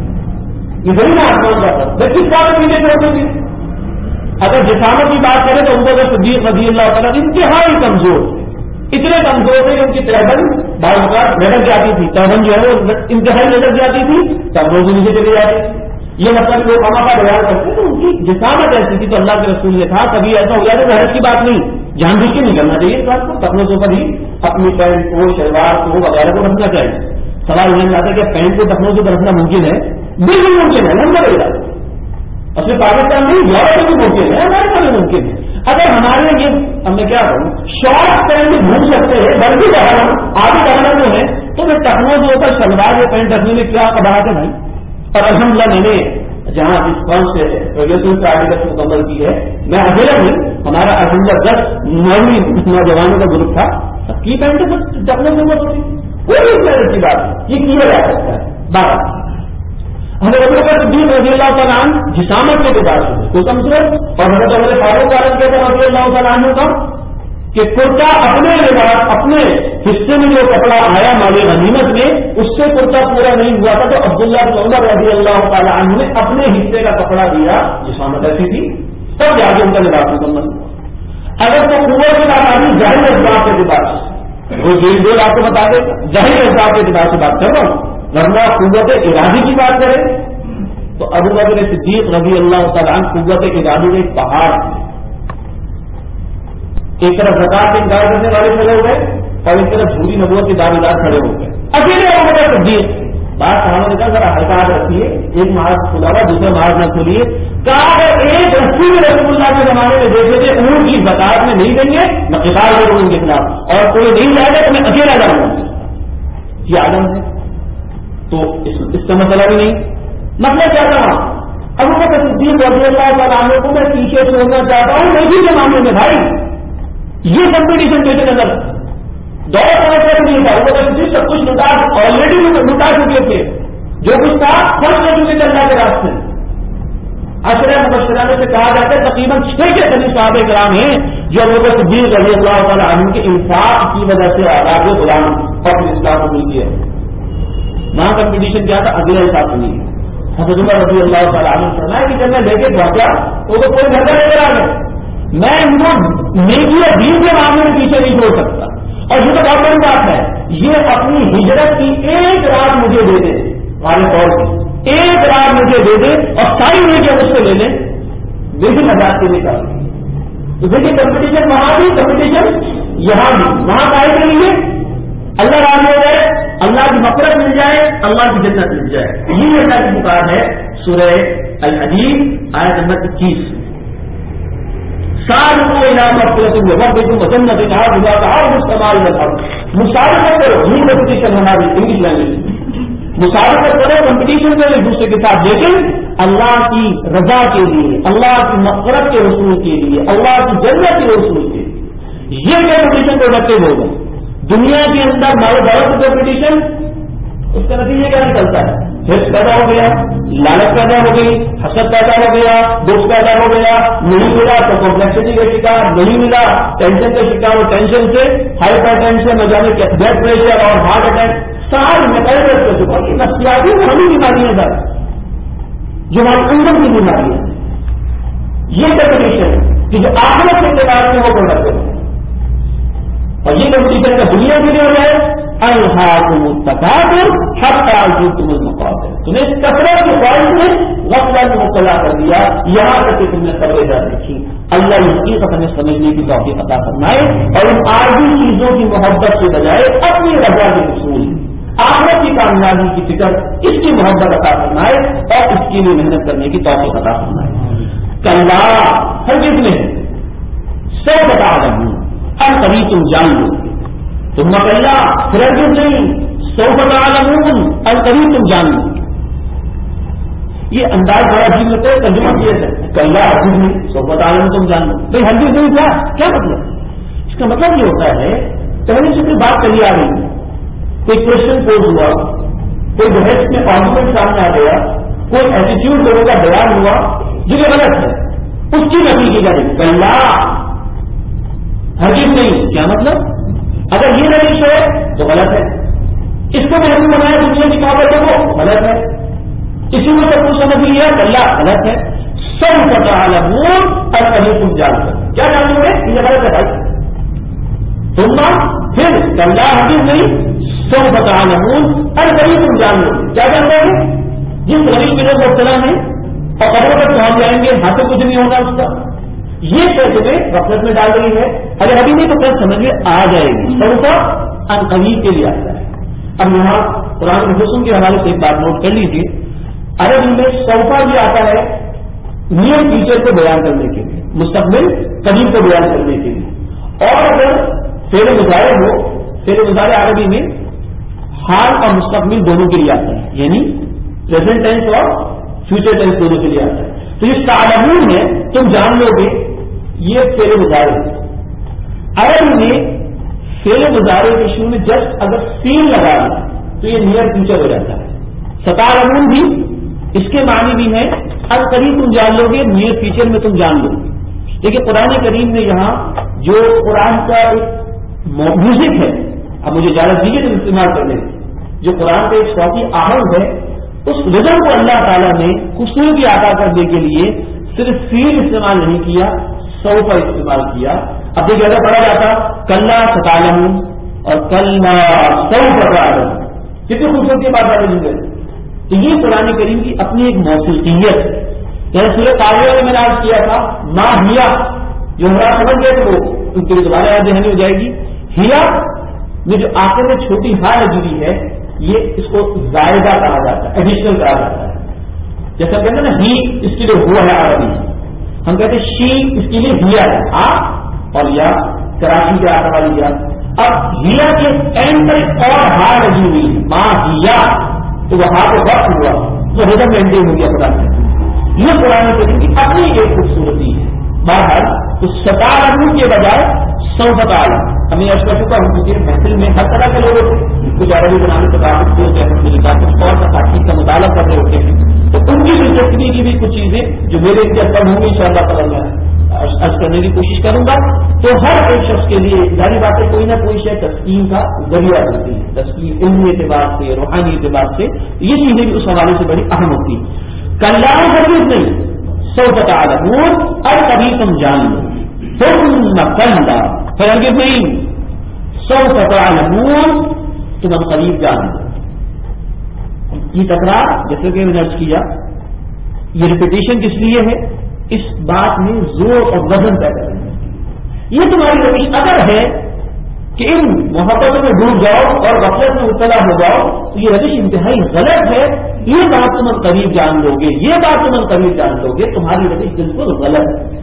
Speaker 1: یہ بڑی نا آسمان کا تھا، میں کس بات میں پیچھے چھوڑ دوں گی. اگر جسامت کی بات کریں تو ابو بکر صدیق رضی اللہ تعالیٰ انتہائی کمزور، اتنے کمزور تھے کہ ان کی تہبند بعض اوقات لٹک جاتی تھی، تہبند جو ہے وہ انتہائی لٹک جاتی تھی، تب روز نیچے چلے جاتے. یہ مطلب وہ ہما کا بیان کرتے تو ان کی جسامت ایسی تھی. تو اللہ کے رسول نے کہا کبھی ایسا ہو جائے تو حرج کی بات نہیں، جان بوجھ کے نہیں کرنا چاہیے، اس بات کو اپنے اوپر ہی اپنی پینٹ کو شلوار کو وغیرہ کو رکھنا چاہیے. سوال یہ آتا ہے کہ پینٹ کو ٹخنوں سے رکھنا ممکن ہے؟ بالکل ممکن ہے، ہم کرے گا. اصل پاکستان نہیں، یورپ میں بھی ممکن ہے، امریکہ میں ممکن ہے. اگر ہمارے یہ ہم نے کیا کروں شارٹ پینٹ گھوم سکتے ہیں بلکہ بہانا آگے بہانا جو ہے تو میں ٹخنوں کے اوپر شلوار یا پینٹ رکھنے میں کیا قباحت ہے بھائی. اور الحمد للہ میں نے جہاں اس کون سے ریلیشن سے آگے تک مکمل کی ہے، میں اکیلا نہیں، ہمارا الحمد للہ دس نویں نوجوانوں کا گروپ تھا، سب کی پینٹ ٹخنوں کے اوپر ہوتی، کوئی اس طرح کی بات یہ کیا جا سکتا ہے. بات حضرت ابوبکر صدیق رضی اللہ تعالیٰ عنہ جسامت کے اعتبار سے کو کمزور، اور حضرت عمر فاروق کے رضی اللہ تعالیٰ عنہ کا کہ کرتا اپنے لباس اپنے حصے میں جو کپڑا آیا مال غنیمت میں اس سے کرتا پورا نہیں ہوا تھا تو عبداللہ بن عمر رضی اللہ تعالیٰ عنہ نے اپنے حصے کا کپڑا دیا، جسامت ایسی تھی تب جا کے ان کا لباس مکمل ہوا. اگر تو قوت کی بات آئی ظاہر اسباب کے اعتبار سے وہ جو دو آپ کو بتا دے ظاہر اسباب کے اعتبار سے بات کر رہا ہوں، ورنہ قوت ارادی کی بات کریں تو ابو بکر صدیق رضی اللہ تعالیٰ عنہ قوت ارادی میں ایک پہاڑ، ایک طرف زکات سے انکار کرنے والے کھڑے ہو گئے اور ایک طرف جھوٹی نبوت کے دعوے دار کھڑے ہو گئے. اکیلے ابو بکر صدیق بات صحابہ نے کہا ذرا حرکات رکھیے، ایک محاذ کھلا ہوا دوسرا محاذ نہ کھولیے. کہا اگر ایک رسی میں رسول اللہ کے زمانے میں دیکھتے تھے اونٹ کی زکات میں نہیں دیں گے میں قتال کروں ان کے خلاف، اور کوئی نہیں جائے گا تو میں اکیلا جاؤں گا. یہ عالم ہے تو اس, اس کا مسئلہ بھی نہیں. مطلب کیا تھا ابو بکر صدیق رضی اللہ تعالیٰ عنہ کو میں پیچھے چھوڑنا چاہتا ہوں نہیں کے معاملے میں. بھائی یہ کمپٹیشن پیچھے نظر دور سمجھ نہیں تھا، ابو بکر صدیق سب کچھ لٹا آلریڈی لٹا چکے تھے، جو کچھ تھا خرچ کر چکے تھے اللہ کے راستے. عشرہ مبشرہ سے کہا جاتا ہے تقریباً چھ کے قریب صحابہ کرام ہیں جو ابو بکر صدیق رضی اللہ تعالیٰ عنہ کے انفاق کی وجہ سے آزاد غلام اور اسلام کو مل گیا. وہاں کمپٹیشن کیا تھا اگلے حساب سے نہیں. حضرت عمر رضی اللہ تعالیٰ عنہ فرمایا کہ جب میں لے کے پہنچا وہ تو کوئی گھر لے کر آ گئے، میں ان کو نیکی اور دین کے معاملے میں پیچھے نہیں چھوڑ سکتا. اور یہ تو بہت بڑی بات ہے، یہ اپنی ہجرت کی ایک رات مجھے دے دے، والے طور پہ ایک رات مجھے دے دے اور ساری نیکیاں مجھ سے لے لیں، دیکھیے نجات کے لیے کہا. تو دیکھیے کمپٹیشن وہاں بھی کمپٹیشن یہاں بھی، وہاں پائے کے لیے اللہ راضی ہو جائے، اللہ کی مغفرت مل جائے، اللہ کی جنت مل جائے. یہ اللہ کی پکار ہے. سورہ الحدید آیت نمبر اکیس. سال کو انعام مغفرت میں وقت کو جنت انعام ہوا تھا اور مستعمال نہ تھا. مسابقت کرو، یہ کمپٹیشن ہماری انگلش لینگویج مسابقت کرو، کمپٹیشن کرو ایک دوسرے کے ساتھ، لیکن اللہ کی رضا کے لیے، اللہ کی مغفرت کے حصول کے لیے، اللہ کی جنت کے حصول کے لیے. یہ کمپٹیشن پروڈکٹیو ہوگا. دنیا کے اندر مال دولت کی کمپٹیشن اس کا نتیجہ کیا نکلتا ہے؟ حرص پیدا ہو گیا، لالچ پیدا ہو گئی، حسد پیدا ہو گیا، دکھ پیدا ہو گیا، نہیں ملا تو کمپلیکسٹی کا شکار، نہیں ملا ٹینشن کا شکار، اور ٹینشن سے ہائپر ٹینشن ہو جانے کے بلڈ پریشر اور ہارٹ اٹیک ساری نکل کر چکا کہ نفسیاتی ہماری بیماریاں سر جو ہمارے اندر کی بیماریاں. یہ کمپٹیشن کہ جو آخرت کے اعتبار میں وہ پروڈکٹیو ہے. اور یہ کمپٹیشن کا دنیا کے لیے ہو جائے الحاکم التکاثر حتی زرتم المقابر، تمہیں اس کثرت کے خواہش میں غفلت میں مبتلا کر دیا یہاں تک کہ تم نے قبر جا دیکھی. اللہ اس کی ہمیں سمجھنے کی توفیق عطا فرمائے اور ان عارضی چیزوں کی محبت کے بجائے اپنی رضا کے حصول آخرت کی کامیابی کی فکر اس کی محبت عطا فرمائے اور اس کے لیے محنت کرنے کی توفیق عطا فرمائے. کلا ہر چیز میں سو بتا رہی ہوں ہر کبھی تم جان لو تم کلا پھر ہرگز نہیں، سوف تعلمون القریب تم جان لو. یہ انداز بڑا عجیب لگتا ہے، ترجمہ کیا ہے کلا ہرگز نہیں سوف تعلمون تم جان لو. بھائی ہرگز نہیں کیا کیا مطلب؟ اس کا مطلب یہ ہوتا ہے پہلے سے کوئی بات چلی آ رہی ہے، کوئی کوشچن پوز ہوا، کوئی بحث میں آرگومنٹ سامنے آ گیا، کوئی ایٹیٹیوڈ لوگوں کا بیان ہوا جو کہ غلط ہے، اس کی نفی کی جائے. کلا ہرگز نہیں کیا مطلب؟ اگر یہ روش ہے تو غلط ہے، اس کو محبوب بنایا دنیا کی کہاوت ہے وہ غلط ہے، اسی میں سب کچھ سمجھ لیا کلا غلط ہے. سب کا تعلمون اور کبھی تم جان کر کیا جانو گے یہ غلط ہے بھائی. تم پھر کلا ہرگز نہیں سب کا تعلمون اور کبھی تم جان لو کیا جان لو گے جس روش میں لوگ مبتلا ہیں اور قبروں پر پہنچ جائیں گے، ہاتھ کچھ نہیں ہوگا اس کا. یہ کیسے میں غفلت میں ڈال رہی ہے، اگر ابھی نہیں تو پھر سمجھ میں آ جائے گی. سوفا ان قریب کے لیے آتا ہے. اب یہاں قرآن حسن کے حوالے سے ایک بات نوٹ کر لیجیے، عربی میں سوفا بھی آتا ہے نیئر فیوچر کو بیان کرنے کے لیے، مستقبل قریب کو بیان کرنے کے لیے. اور اگر فعل مضارع ہو، فعل مضارع عربی میں حال اور مستقبل دونوں کے لیے آتا ہے، یعنی پریزنٹ ٹینس اور فیوچر ٹینس دونوں کے لیے آتا ہے. تو یہ تعلمون ہے تم جان لو گے، یہ فعل مضارع ہے. عربی میں فعل مضارع کے شروع میں جسٹ اگر سین لگا دیں تو یہ نیئر فیوچر ہو جاتا ہے. ستعلمون بھی اس کے معنی بھی ہے اب قریب تم جان لو گے، نیئر فیوچر میں تم جان لو گے. دیکھیے قرآن کریم میں یہاں جو قرآن کا ایک میوزک ہے، اب مجھے اجازت دیجیے تو استعمال کرنے جو قرآن کا ایک صوتی آہنگ ہے، اس رزم کو اللہ تعالیٰ نے خوبصورتی عطا کرنے کے لیے صرف فیل استعمال نہیں کیا، سوفا استعمال کیا. اب دیکھیے اگر پڑھا جاتا کلا ستعلمون اور کلا سوف تعلمون، کتنی خوبصورتی بات آ رہی ہے. تو یہ قرآن کریم کی اپنی ایک موسیقیت ہے. جیسے سورہ قاریہ میں میں نے عرض کیا تھا ما ہیا، جو ہمارا سمجھ گئے تو وہ ان کے لیے دوبارہ یاد دہانی ہو جائے گی. ہیا میں جو آخر میں چھوٹی ہا لگی ہے یہ اس کو زائدہ کہا جاتا ہے، ایڈیشنل کہا جاتا ہے. جیسا کہتے ہیں نا ہی اس کے لیے ہوا ہے عربی، ہم کہتے ہیں شی اس کے لیے ہیا ہے، آ اور یا کراچی کے آنے والی یا. اب ہیا کے اینڈ پر اور ہا لگی ہوئی ہے ما ہیا، تو وہ ہا کو وقت ہوا تو ردم اینڈنگ ہو گیا قرآن میں. یہ قرآن کریم کی اپنی ایک خوبصورتی ہے. باہر تو ستعلمون کے بجائے سوف تعلمون. ہمیں ایسا چکا ہم کسی محفل میں ہر طرح کے لوگ ہوتے ہیں، کچھ عربی بنانے کے بعد کچھ اور کا تحقیق کا مطالعہ کر رہے ہوتے ہیں، تو ان کی دلچسپی کی بھی کچھ چیزیں جو میرے اختیار کم ہوں گی ان شاء اللہ تعالیٰ عرض کرنے کی کوشش کروں گا. تو ہر ایک شخص کے لیے ظاہر بات ہے کوئی نہ کوئی شے تسکین کا ذریعہ ہوتی ہے، تسکین علمی اعتبار سے، روحانی اعتبار سے، یہ چیزیں بھی اس حوالے سے بڑی اہم ہوتی ہیں. کلا ہرگز نہیں سوف تعلمون اور کبھی تم جان لو، ثم کلا پھر ہرگز نہیں سوف تعلمون تم اب قریب جان لو. یہ تکرار جیسے کہ میں نے عرض کیا، یہ ریپیٹیشن کس لیے ہے؟ اس بات میں زور اور وزن پیدا کرنے. یہ تمہاری روش اگر ہے کہ ان محبتوں میں ڈوب جاؤ اور غفلت میں مبتلا ہو جاؤ تو یہ روش انتہائی غلط ہے. یہ بات تم اب قریب جان لو گے، یہ بات تم اب قریب جان لو گے، تمہاری روش بالکل غلط ہے.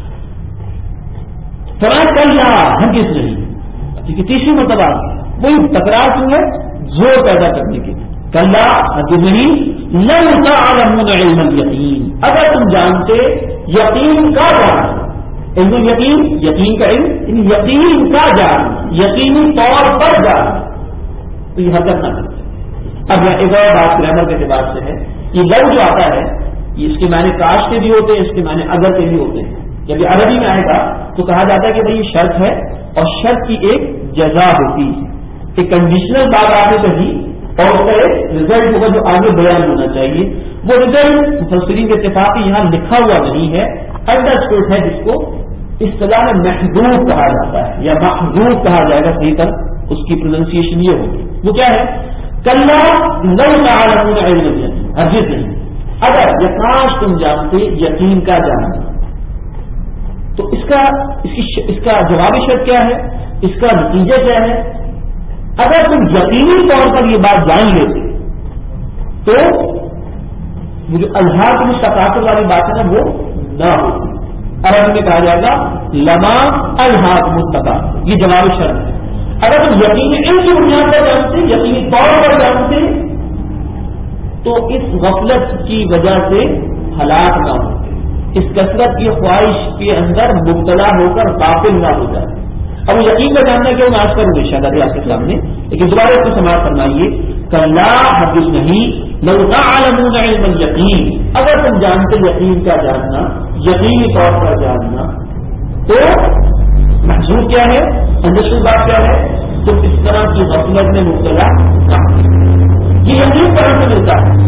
Speaker 1: فرائض کر یہاں ہرگز نہیں، کیونکہ تیسری مرتبہ وہی تکرار کیوں ہے؟ زور پیدا کرنے کے لیے. کلا ہرگز نہیں لو تعلمون علم الیقین، اگر تم جانتے یقین کا جان، علم یقین یقین کا علم، یقین کا جان، یقینی طور پر جان، تو یہ حرکت نہ کرتے. اب یہاں ایک اور بات گرامر کے اعتبار سے ہے، یہ لو جو آتا ہے یہ اس کے معنی کاش کے بھی ہوتے ہیں، اس کے معنی اگر کے بھی ہوتے ہیں. جب یہ عربی میں آئے گا تو کہا جاتا ہے کہ بھائی یہ شرط ہے اور شرط کی ایک جزا ہوتی ہے. ایک کنڈیشنل بات آپ نے کہی اور اس کا ایک ریزلٹ ہوگا جو آگے بیان ہونا چاہیے. وہ ریزلٹ مفسرین کے اتفاق یہاں لکھا ہوا نہیں ہے، انڈرسٹوڈ ہے، جس کو اصطلاح میں محدود کہا جاتا ہے یا محدود کہا جائے گا. صحیح طرح اس کی پروننسیشن یہ ہوگی. وہ کیا ہے؟ کلا لو تعلمون علم الیقین، ہرگز نہیں اگر یقیناً تم جانتے یقین کا جانتے. تو اس کا اس کی اس کا جوابی شرط کیا ہے؟ اس کا نتیجہ کیا ہے؟ اگر تم یقینی طور پر یہ بات جان لیتے تو یہ جو الحاق میں ثقافت والی بات ہے نا وہ نہ ہوتی. عربی میں کہا جائے گا لما الحاق متقا، یہ جواب شرط ہے. اگر تم یقینی علم کی بنیاد پر جانتے، یقینی طور پر جانتے، تو اس غفلت کی وجہ سے ہلاک نہ ہوتے، اس کثرت کی خواہش کے اندر مبتلا ہو کر غافل نہ ہو جاتے۔ اب یقین کا جاننا کہ میں آج کروں گے شاید آپ کے سامنے، لیکن دوبارہ اس کو سماعت فرمائیے، کلا ہرگز نہیں، لو تعلمون علم الیقین، اگر تم جانتے یقین کا جاننا، یقینی طور پر جاننا، تو محضور کیا ہے، انڈرسٹوڈ بات کیا ہے، تم اس طرح کی غفلت میں مبتلا نہ ہو۔ یہ یقین طرح سے ملتا ہے،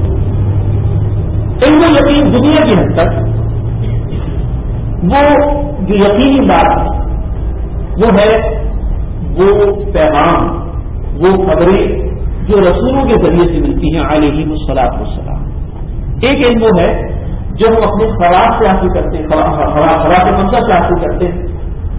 Speaker 1: علم و یقین دنیا کی حد تک وہ جو یقینی بات ہے وہ ہے وہ پیغام، وہ خبریں جو رسولوں کے ذریعے سے ملتی ہیں علیہم الصلاۃ والسلام۔ ایک علم وہ ہے جو ہم اپنے خواب سے حاصل کرتے ہیں، خواب کے منصب سے حاصل کرتے ہیں،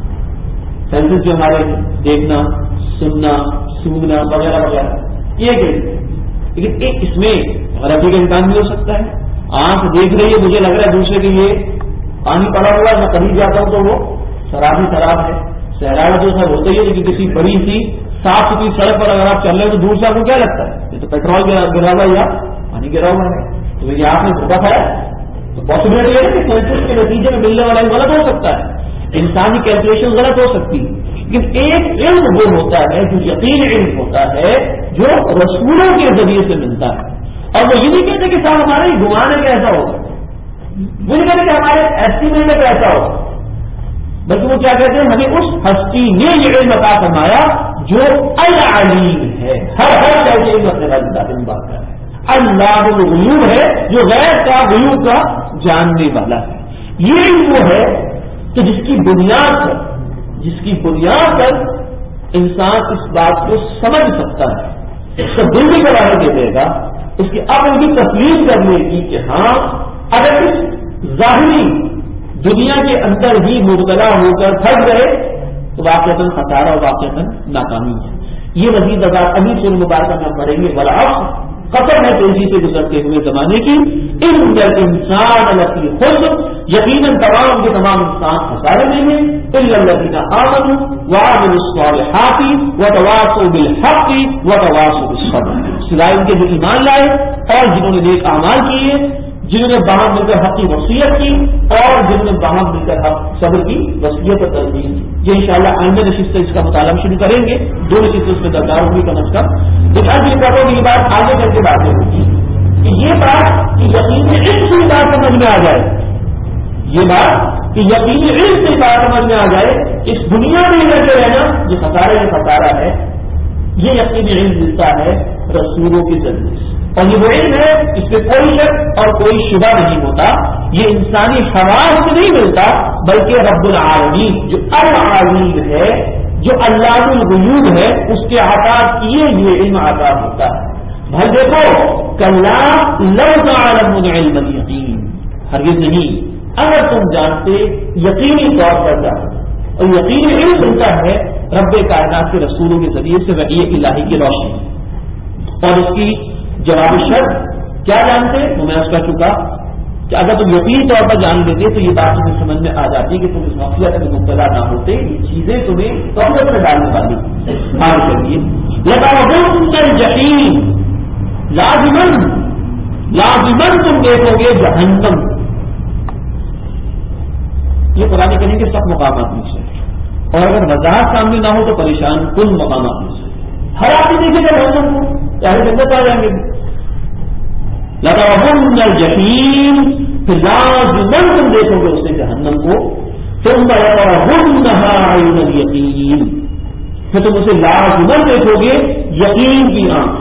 Speaker 1: سینسز جو ہمارے دیکھنا، سننا، سونگنا وغیرہ وغیرہ، یہ ایک علم ہے۔ لیکن ایک اس میں غلطی کا امکان بھی ہو سکتا ہے، آنکھ دیکھ رہی ہے، مجھے لگ رہا ہے دوسرے کے لیے پانی پڑا ہوا ہے، میں قریب جاتا ہوں تو وہ شراب ہی شراب ہے، صحرا جو سب ہوتا ہی ہے، لیکن کسی بڑی سی صاف ستھری سڑک پر اگر آپ چل رہے ہیں تو دور سے آپ کو کیا لگتا ہے، یہ تو پیٹرول گرا ہوا یا پانی گرا ہوا ہے، تو یہ آپ نے دھوکا کھایا، تو پاسبلٹی ہے کہ سینسس کے نتیجے میں ملنے والا غلط ہو سکتا ہے، انسانی کیلکولیشن غلط ہو سکتی ہے۔ لیکن ایک علم وہ ہوتا ہے جو یقین علم ہوتا ہے، جو رسولوں کے ذریعے سے ملتا ہے، اور وہ یہ نہیں کہتے کہ صاحب ہمارے گمان ہے کہ ایسا ہوگا، وہ نہیں کہتے کہ ہمارے ایسٹیمیٹ ہے کہ ایسا ہوگا، بلکہ وہ کیا کہتے ہیں، ہمیں اس ہستی نے یہ علم عطا فرمایا جو العلیم ہے، ہر ہر شے کے علم اپنے والے ذات میں بات کر رہا ہے، اللہ الغیوب ہے جو غیب کا غیوب کا جاننے والا ہے۔ یہ علم وہ ہے کہ جس کی بنیاد پر جس کی بنیاد پر انسان اس بات کو سمجھ سکتا ہے، اس کا دل بھی گواہی دے دے گا، اس کی عقل بھی تسلیم کرنے کی کہ ہاں اگر اس ظاہری دنیا کے اندر ہی مبتلا ہو کر پھنس گئے تو واقعتاً خسارہ اور واقعتاً ناکامی ہے۔ یہ مزید وضاحت ابھی سے مبارکہ میں پڑھیں گے، والعصر، قسم ہے تیزی سے گزرتے ہوئے زمانے کی، ان انسان الفی خسر، یقیناً تمام کے تمام انسان خسارے میں ہیں، الا الذین آمنوا وعملوا الصالحات وتواصوا بالحق وتواصوا بالصبر، سوائے ان کے جو ایمان لائے اور جنہوں نے نیک اعمال کیے، جنہوں نے باہم مل کر حق کی وصیت کی اور جنہوں نے باہم مل کر حق صبر کی وصیت اور ترغیب کی۔ یہ انشاءاللہ آئندہ نشست سے اس کا مطالعہ شروع کریں گے، دو نشست اس میں درکار ہوگی کم از کم، لیکن آج یہ کرو یہ بات آگے کر کے باتیں ہوگی کہ یہ بات کہ یقین علم سے بات سمجھ میں آ جائے، یہ بات کہ یقین علم سے بات سمجھ میں آ جائے، اس دنیا میں رہ کے رہنا یہ خسارہ یہ خسارہ ہے، یہ یقین علم ملتا ہے رسولوں کے ذریعے سے، اور یہ وہ علم ہے اس میں کوئی شک اور کوئی شبہ نہیں ہوتا، یہ انسانی حواس سے نہیں ملتا بلکہ رب العالمین جو العلیم ہے، جو علام الغیوب ہے، اس کے عطا کیے یہ علم عطا ہوتا ہے۔ بھائی دیکھو، کلا لو تعلمون علم الیقین، ہرگز نہیں اگر تم جانتے یقینی طور پر جانتے، اور یقینی علم ملتا ہے رب کائنات کے رسولوں کے ذریعے سے وحی الہی کی روشنی، اور اس کی جواب شرط کیا جانتے، وہ میں اس کا چکا کہ اگر تم یقینی طور پر جان لیتے تو یہ بات تمہیں سمجھ میں آ جاتی کہ تم اس غفلت میں مبتلا نہ ہوتے، یہ چیزیں تمہیں غفلت میں ڈالنے والی بات کریے۔ لَتَرَوُنَّ الْجَحِيمَ، لازمن لازمن تم دیکھو گے جہنم، یہ قرآن کریم کے سب مقامات میں سے، اور اگر وضاحت سامنے نہ ہو تو پریشان کن مقامات میں سے، ہر آدمی دیکھے گا جہنم کو، چاہے جنت آ جائیں گے۔ لَتَرَوُنَّ الْجَحِيمَ، پھر لازمن تم دیکھو گے اسے جہنم کو، ثُمَّ لَتَرَوُنَّهَا عَيْنَ الْيَقِينِ، پھر تم اسے لازمن دیکھو گے یقین کی آنکھ۔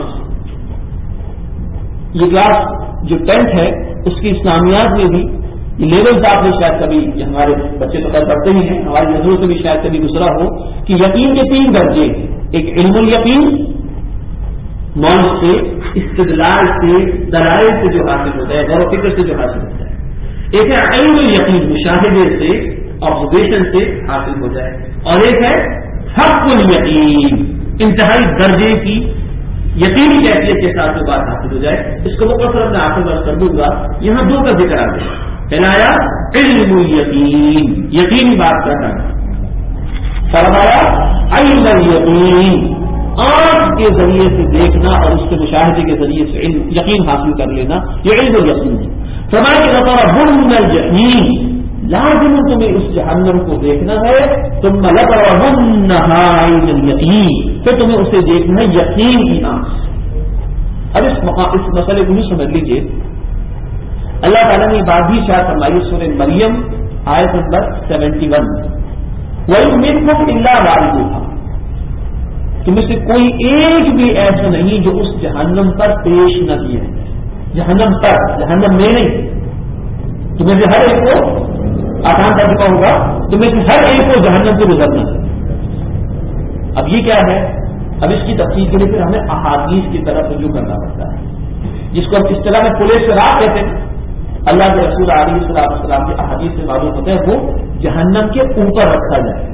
Speaker 1: یہ کلاس جو ٹینتھ ہے اس کی اسلامیات میں بھی یہ لیول آپ نے شاید کبھی، ہمارے بچے تو پڑھتے ہی ہیں، ہماری نظروں سے بھی شاید کبھی گزرا ہو کہ یقین کے تین درجے، ایک علم الیقین، نالج سے، استدلال سے، دلائل سے جو حاصل ہوتا ہے، غور و فکر سے جو حاصل ہوتا ہے، ایک ہے علم الیقین، مشاہدے سے، آبزرویشن سے حاصل ہو جائے، اور ایک ہے حق الیقین، انتہائی درجے کی یقینی کیفیت کے ساتھ جو بات حاصل ہو جائے۔ اس کو مختصر میں آخر بات کر دوں گا، یہاں دو کا ذکر آ گیا، پہلا آیا علم الیقین، یقینی بات کرنا، فرمایا عین الیقین، آنکھ کے ذریعے سے دیکھنا اور اس کے مشاہدے کے ذریعے سے علم یقین حاصل کر لینا، یہ علم الیقین ہے۔ فرمایا کہ لترون الجحیم، لازم تمہیں اس جہنم کو دیکھنا ہے، ثم لترونھا عین الیقین، پھر تمہیں اسے دیکھنا ہے یقین کی آنکھ سے۔ اب اس مقام اس مسئلے کو بھی سمجھ لیجیے، اللہ تعالیٰ نے بات بھی شاید فرمائی سورہ مریم آیت نمبر سیونٹی ون، وَإِن مِّنكُمْ إِلَّا وَارِدُهَا، تم میں سے کوئی ایک بھی ایسا نہیں جو اس جہنم پر پیش نہ کیے، جہنم پر، جہنم میں نہیں، تمہیں سے ہر ایک کو آسان ترجمہ ہوگا، تمہیں سے ہر ایک کو جہنم سے گزرنا ہے۔ اب یہ کیا ہے؟ اب اس کی تفصیل کے لیے پھر ہمیں احادیث کی طرف رجوع کرنا پڑتا ہے، جس کو ہم اصطلاح میں پولیس سے راہ کہتے ہیں۔ اللہ کے رسول علیہ الصلوۃ والسلام کی احادیث سے معلوم ہوتا ہے وہ جہنم کے اوپر رکھا جائے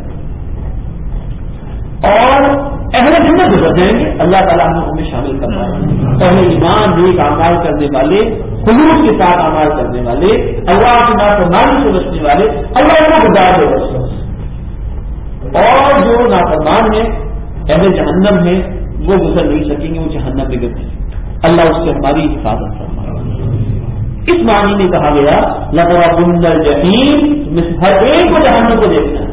Speaker 1: اور اہل جنت گزر جائیں گے، اللہ تعالیٰ ہمیں ان میں شامل کرنا ہے۔ پہلے ایمان نیک اعمال کرنے والے، خلوص کے ساتھ اعمال کرنے والے، اللہ کی نافرمانی سے بچنے والے، اللہ کو گزار دے گا، اور جو نافرمان ہیں، اہل جہنم میں، وہ گزر نہیں سکیں گے، وہ جہنم میں گرتے ہیں۔ اللہ اس سے ہماری حفاظت فرمائے۔ اس معنی میں کہا گیا لترون الجحیم، میں سے ہر ایک کو جہنم کو دیکھنا ہے،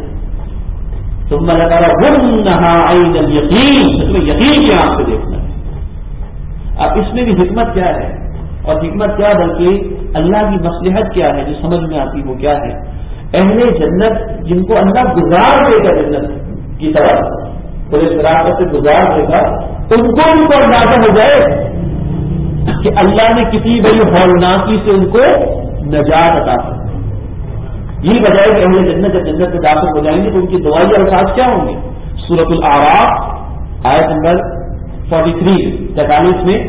Speaker 1: ثم لترونھا عین الیقین، تمہیں یقین کی آنکھ سے دیکھنا ہے۔ اب اس میں بھی حکمت کیا ہے، اور حکمت کیا بلکہ اللہ کی مصلحت کیا ہے جو سمجھ میں آتی وہ کیا ہے؟ اہل جنت جن کو اللہ گزار دے گا جنت کی طرف، پورے صراط سے گزار دے گا، ان کو ان کو اندازہ ہو جائے کہ اللہ نے کسی بڑی ہولناکی سے ان کو نجات عطا کی۔ یہی وجہ ہے کہ اہل جنت جب جنت میں داخل ہو جائیں گے تو ان کی دعائی الفاظ کیا ہوں گے؟ سورۃ الاعراف آیت نمبر فورٹی تھری تینتالیس میں،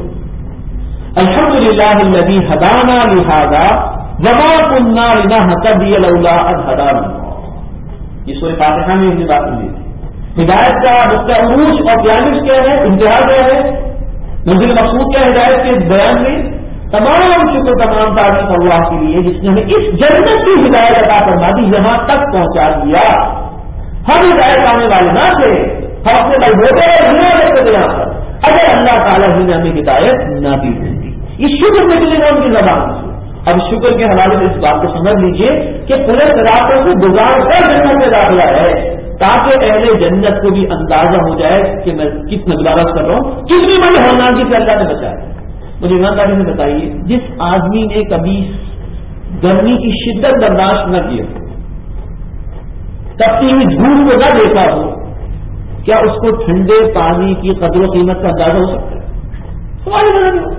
Speaker 1: الحمدللہ الذی ہدانا لہذا وما كنا لنهتدی لولا ان ہدانا اللہ۔ یہ سورۃ فاتحہ میں یہ بات ہوئی ہے۔ ہدایت کا نقطہ عروج اور پیامڈ کیا ہے، انتہا کیا ہے، منزل مقصود کیا ہدایت کے بیان میں؟ تمام شکر تمام تعریف اللہ کے لیے جس نے ہمیں اس جنت کی ہدایت عطا فرما دی، یہاں تک پہنچا دیا۔ ہم ہدایت آنے والے نہ تھے، ہم اپنے بھائی ہوتے رہتے تھے یہاں پر، اگر اللہ تعالیٰ ہی نے ہمیں ہدایت نہ دی ہوتی۔ یہ شکر نکلے گا ان کی زبان سے۔ اب شکر کے حوالے سے اس بات کو سمجھ لیجئے کہ پورے راتوں کو گزار کر جنت میں داخلہ ہے، تاکہ اہل جنت کو بھی اندازہ ہو جائے کہ میں کتنا گزارت کر رہا ہوں، کتنی بڑی ہولناکی سے اللہ نے بچایا۔ مجھے ایمانداری سے بتائیے، جس آدمی نے کبھی گرمی کی شدت برداشت نہ کی ہو، تپتی ہوئی دھوپ کو نہ دیکھا ہو، کیا اس کو ٹھنڈے پانی کی قدر و قیمت کا اندازہ ہو سکتا ہے؟ ہماری نظر میں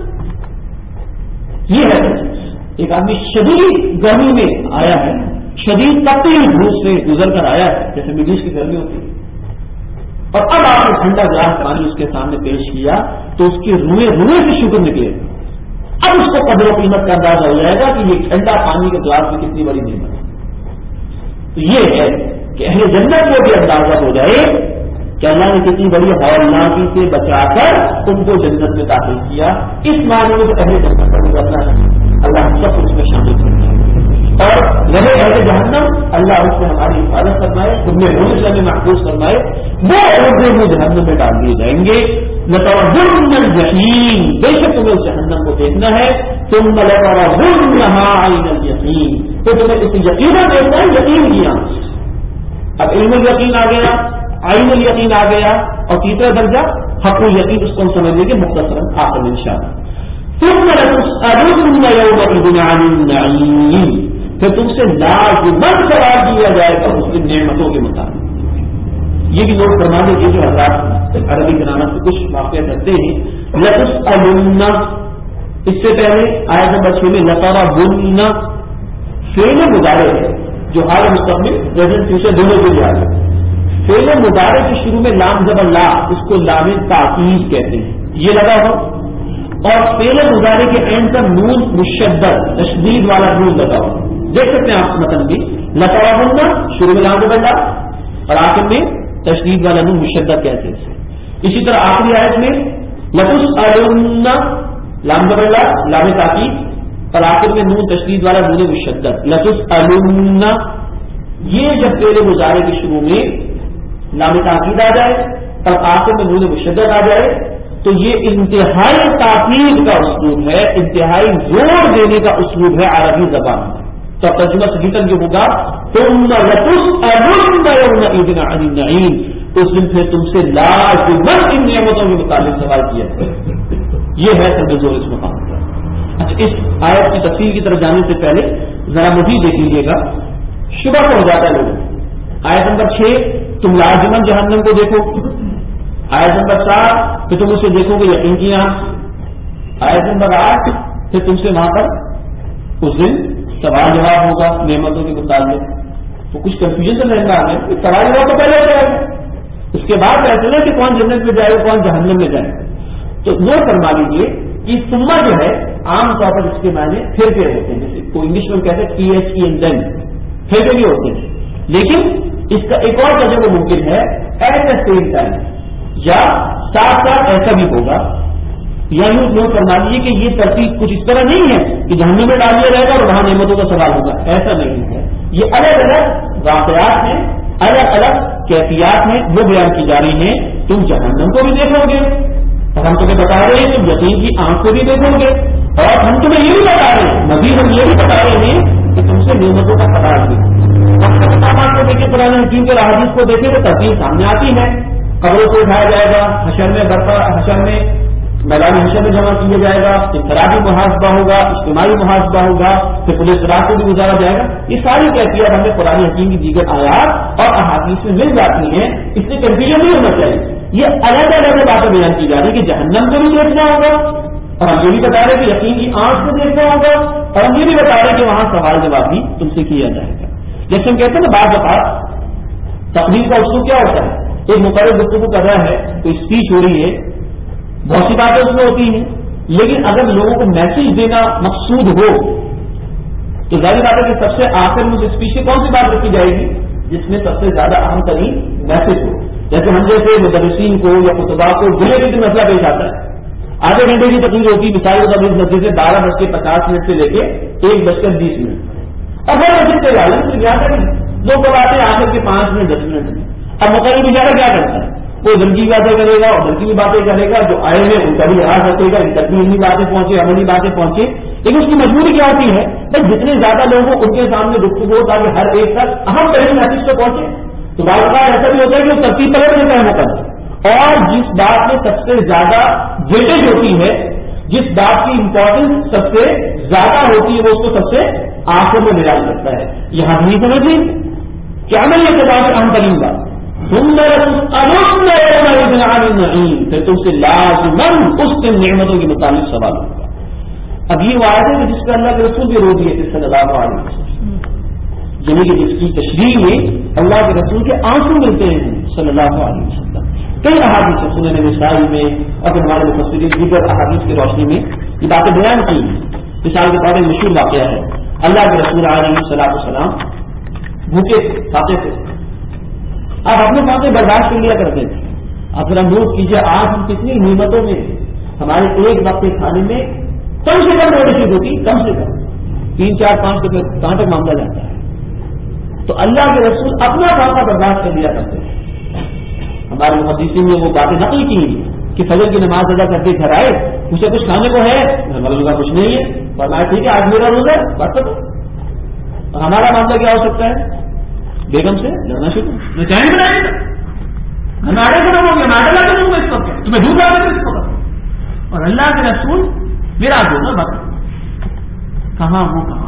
Speaker 1: یہ ہے، ایک آدمی شدید گرمی میں آیا ہے، شدید تپتی ہوئی دھوپ سے گزر کر آیا ہے، جیسے مڈل ایسٹ کی گرمی ہوتی ہے، اور اب آپ نے ٹھنڈا گلاس پانی اس کے سامنے پیش کیا تو اس کے روئے روئے سے شکر نکلے، اب اس کو قدر و قیمت کا اندازہ ہو جائے گا کہ یہ ٹھنڈا پانی کے گلاس میں کتنی بڑی نعمت ہے۔ تو یہ ہے کہ اہل جنت کو بھی اندازہ ہو جائے کہ اللہ نے کتنی بڑی ہولناکی سے بچا کر تم کو جنت میں داخل کیا۔ اس معنی میں جو اہل جنت کا گزرنا ہے، اللہ ہم سب اس میں شامل کرنا ہے، اور رہے اہل جہنم، اللہ اس سے ہماری حفاظت فرمائے، ان میں روز میں محفوظ فرمائے، وہ عہدے میں جہنم میں ڈال دیے جائیں گے۔ لترون الجحیم، بے شک تمہیں اس جہنم کو دیکھنا ہے، ثم لترونھا عین الیقین، تو تمہیں اس یقینا دیکھنا ہے، یقین کی آنکھ سے۔ اب علم الیقین آ گیا، عین الیقین آ گیا، اور تیسرا درجہ حق الیقین، اس کو ہم سمجھ لیں گے مختصراً آخر میں انشاءاللہ۔ ثم لتسألن یومئذ عن النعیم، پھر تم سے لازماً سوال کیا جائے گا اس کی نعمتوں کے مطابق۔ یہ بھی لوگ فرما دیجیے جو حضرات عربی گرامر سے کچھ واقعہ کرتے ہیں، لتسألن، اس سے پہلے آیت نمبر چھ میں لترون، فعل مضارع ہے جو حال مستقبل پریزنٹ فیوچر دونوں کے لیے آ ہے۔ فعل مضارع کے شروع میں لام زبر لا، اس کو لام تاکید کہتے ہیں، یہ لگا ہو، اور فعل مضارع کے اینڈ پر نون مشدد تشدید والا نون لگا ہو، دیکھ سکتے ہیں آپ متن بھی، لترون شروع میں لام زبر لا اور آخر میں تشدید والا نون مشدد کہتے ہیں۔ اسی طرح آخری آیت میں لتسألن، لام زبر لا، لام تاکید، اور آخر میں نون تشدید والا نون مشدد، لتسألن۔ یہ جب فعل مضارع کے شروع میں لام تاکید آ جائے اور آخر میں نون مشدد آ جائے تو یہ انتہائی تاکید کا اسلوب ہے، انتہائی زور دینے کا اسلوب ہے عربی زبان میں. تو ترجمہ حقیقت یہ ہوگا ثم لتسألن يومئذ عن النعيم، اس دن پھر تم سے لازماً ان نعمتوں کے متعلق سوال کیا جائے. یہ ہے سب زور اس مقام پر. اچھا، اس آیت کی تفصیل کی طرف جانے سے پہلے ذرا مزید دیکھ لیجیے گا، شبہ ہو جاتا ہے لوگوں. آیت نمبر چھ تم لازماً جہنم کو دیکھو، آیت نمبر سات پھر تم اسے دیکھو گے یقین کی آنکھ، آیت نمبر آٹھ پھر تم سے وہاں پر اس دن سوال جواب ہوگا نعمتوں کے متعلق. تو کچھ کنفیوژن تو رہتا ہے، سوال جواب تو پہلے ہو جائے گا، اس کے بعد فیصلہ کہ کون جنت میں جائے گا کون جہنم میں جائے گا. تو نوٹ فرما لیجیے کہ سما جو ہے عام طور پر اس کے معنی پھر کے ہوتے ہیں، جیسے کوئی انگلش میں کہتے ہیں پی ایچ ای این دین، پھر کے بھی ہوتے ہیں. لیکن اس کا ایک اور ترجمہ ممکن ہے ایٹ دا سیم ٹائم، یا ساتھ ساتھ ایسا بھی ہوگا. یا یوں نوٹ فرما لیجیے کہ یہ ترتیب کچھ اس طرح نہیں ہے کہ جہنم میں ڈال دیا جائے گا اور وہاں نعمتوں کا سوال ہوگا، ایسا نہیں ہے. یہ الگ الگ واقعات ہیں، الگ الگ کیفیات ہیں، وہ بیان کی جا رہی ہیں. تم جہنم کو بھی دیکھو گے اور ہم تمہیں بتا رہے ہیں تم یقین کی آنکھ کو بھی دیکھو گے، اور ہم تمہیں یہ بھی بتا رہے ہیں، مزید ہم یہ بھی بتا رہے ہیں کہ تم سے نعمتوں کا سوال بھی. مقامات کو دیکھیں، قرآن حکیم کے احادیث کو دیکھیں تو ترتیب سامنے آتی ہے. قبروں کو اٹھایا جائے گا، حشر میں برپا حشر میں میدان حشر میں جمع کیا جائے گا، انفرادی محاسبہ ہوگا، اجتماعی محاسبہ ہوگا، پھر پولیس رات کو بھی گزارا جائے گا. یہ ساری کیفیات ہمیں قرآن حکیم کی دیگر آیات اور احادیث میں مل جاتی ہیں، اس سے کنفیوژن نہیں ہونا چاہیے. یہ الگ الگ باتیں بیان کی جا رہی کہ جہنم کو بھی دیکھنا ہوگا، اور ہم یہ بھی بتا رہے کہ یقین کی آنکھ سے دیکھنا ہوگا، اور ہم یہ بھی بتا رہے کہ وہاں سوال جواب بھی تم سے کیا جائے گا. جیسے ہم کہتے ہیں نا بعض اوقات تقریر کا اسلوب کیا ہوتا ہے، ایک مقرر گفتگو کر رہا ہے، کوئی اسپیچ ہو رہی ہے، بہت سی باتیں اس میں ہوتی ہیں، لیکن اگر لوگوں کو میسج دینا مقصود ہو تو ظاہر بات ہے کہ سب سے آخر میں اس اسپیچ میں کون سی بات رکھی جائے گی جس میں سب سے زیادہ اہم ترین میسج ہو. جیسے ہم جیسے مدرسین کو یا خطباء کو دلے کے مسئلہ پیش آتا ہے، آدھے گھنٹے کی تقریر ہوتی ہے، مثال کے طور پر مسجد سے بارہ بج کے پچاس منٹ سے لے کے ایک بج کر بیس منٹ، اب ہر مسجد سے جا رہے یاد ہے لوگ کب آتے ہیں آخر کے پانچ منٹ دس منٹ میں. اب مقرر بیچارہ کیا کرتا ہے، وہ دل کی باتیں کرے گا اور دل کی بھی باتیں کرے گا، جو آئے ہیں ان کا بھی راز رکھے گا، ان تک بھی انہیں باتیں پہنچے عملی باتیں پہنچے. لیکن اس کی مجبوری کیا ہوتی ہے بھائی جتنے زیادہ لوگ ان کے سامنے گفتگو تاکہ ہر ایک تک اہم ترین میسج کو پہنچے. تو بعض بار ایسا بھی ہوتا ہے کہ وہ ترتیب پلٹ دیتا ہے مقدم، اور جس بات میں سب سے زیادہ ویٹیج ہوتی ہے، جس بات کی امپورٹنس سب سے زیادہ ہوتی ہے، وہ اس کو سب سے آخر میں بیان کرتا ہے. یہاں نہیں سمجھیں کیا میں یہ کتاب اہم ترین بات پھر تم سے لازماً اس دن نعمتوں کے متعلق سوال ہوگا. اب یہ وہ آیت ہے جس پہ اللہ کے رسول بھی رو دیے تھے صلی اللہ علیہ وسلم، یعنی کہ جس کی تشریح میں اللہ کے رسول کے آنسو ملتے ہیں صلی اللہ علیہ وسلم. کئی احادیث سے سنن نسائی میں اور پھر ہمارے مفسرین دیگر احادیث کی روشنی میں یہ باتیں بیان کی. مثال کے طور پر مشہور واقعہ ہے، اللہ کے رسول علیہ الصلوۃ والسلام بھوکے کھاتے تھے، آپ اپنے سامنے برداشت کر لیا کرتے تھے. آپ ذرا نوٹ کیجیے آج ہم کتنی نعمتوں میں ہمارے ایک وقت کے کھانے میں کم سے کم نوٹس ہوتی، کم سے کم تین چار پانچ روپئے کہاں تک معاملہ جاتا ہے. تو اللہ کے رسول اپنا کھانا برداشت کر لیا کرتے ہیں. ہمارے محدثین نے وہ باتیں نقل کی کہ فجر کی نماز ادا کر کے گھر آئے، اسے کچھ کھانے کو ہے، کا کچھ نہیں ہے، فرمایا ٹھیک ہے آج میرا روزہ ہے بات کرو. ہمارا معاملہ کیا ہو سکتا ہے، بیگم سے لڑنا شروع، میں چاہیں بنائے گا میں آڈر کروں گا، میں آڈر لا کروں گا اس وقت تمہیں دھوپ آ کر اس وقت. اور اللہ کے رسول میرا دو نا بات کہاں وہ کہاں،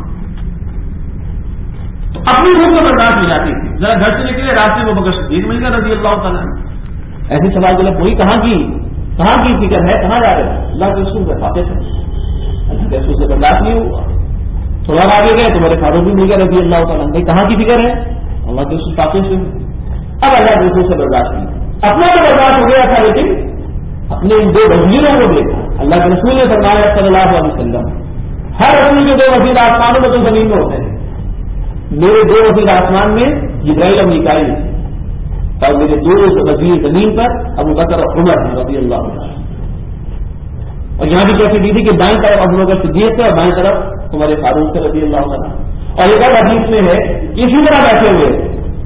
Speaker 1: تو اپنی روح کو برداشت ہو جاتی تھی. ذرا گھر سے نکلے راستے میں بکر صدیق مل کر رضی اللہ تعالیٰ ایسے سوال کے وہی کہاں کی کہاں کی فکر ہے، کہاں جا رہے ہیں، اللہ کے رسول کے فاتح تھے، اللہ کے رسول سے برداشت نہیں ہوا. تھوڑا آگے گئے تو میرے فاروق بھی مل گیا رضی اللہ تعالیٰ بھائی کہاں کی فکر ہے، اللہ کے رسول فاتح سے. اب اللہ کے رسول سے برداشت نہیں، اپنا تو برداشت ہو گیا تھا لیکن اپنے ان دو وزیروں کو دیکھا. اللہ کے رسول نے فرمایا صلی اللہ علیہ وسلم ہر رسول کے دو وزیر آسمانوں میں تو زمین میں ہوتے ہیں، میرے دو وزیر آسمان میں جبرائیل اور میکائیل اور میرے دو وزیر زمین پر ابو بکر اور عمر رضی اللہ عنہ. اور یہاں بھی کیسی دی تھی کہ دائیں طرف ابو بکر صدیق سے اور بائیں طرف ہمارے فاروق سے رضی اللہ عنہ. اور ایک اور حدیث میں ہے اسی طرح بیٹھے ہوئے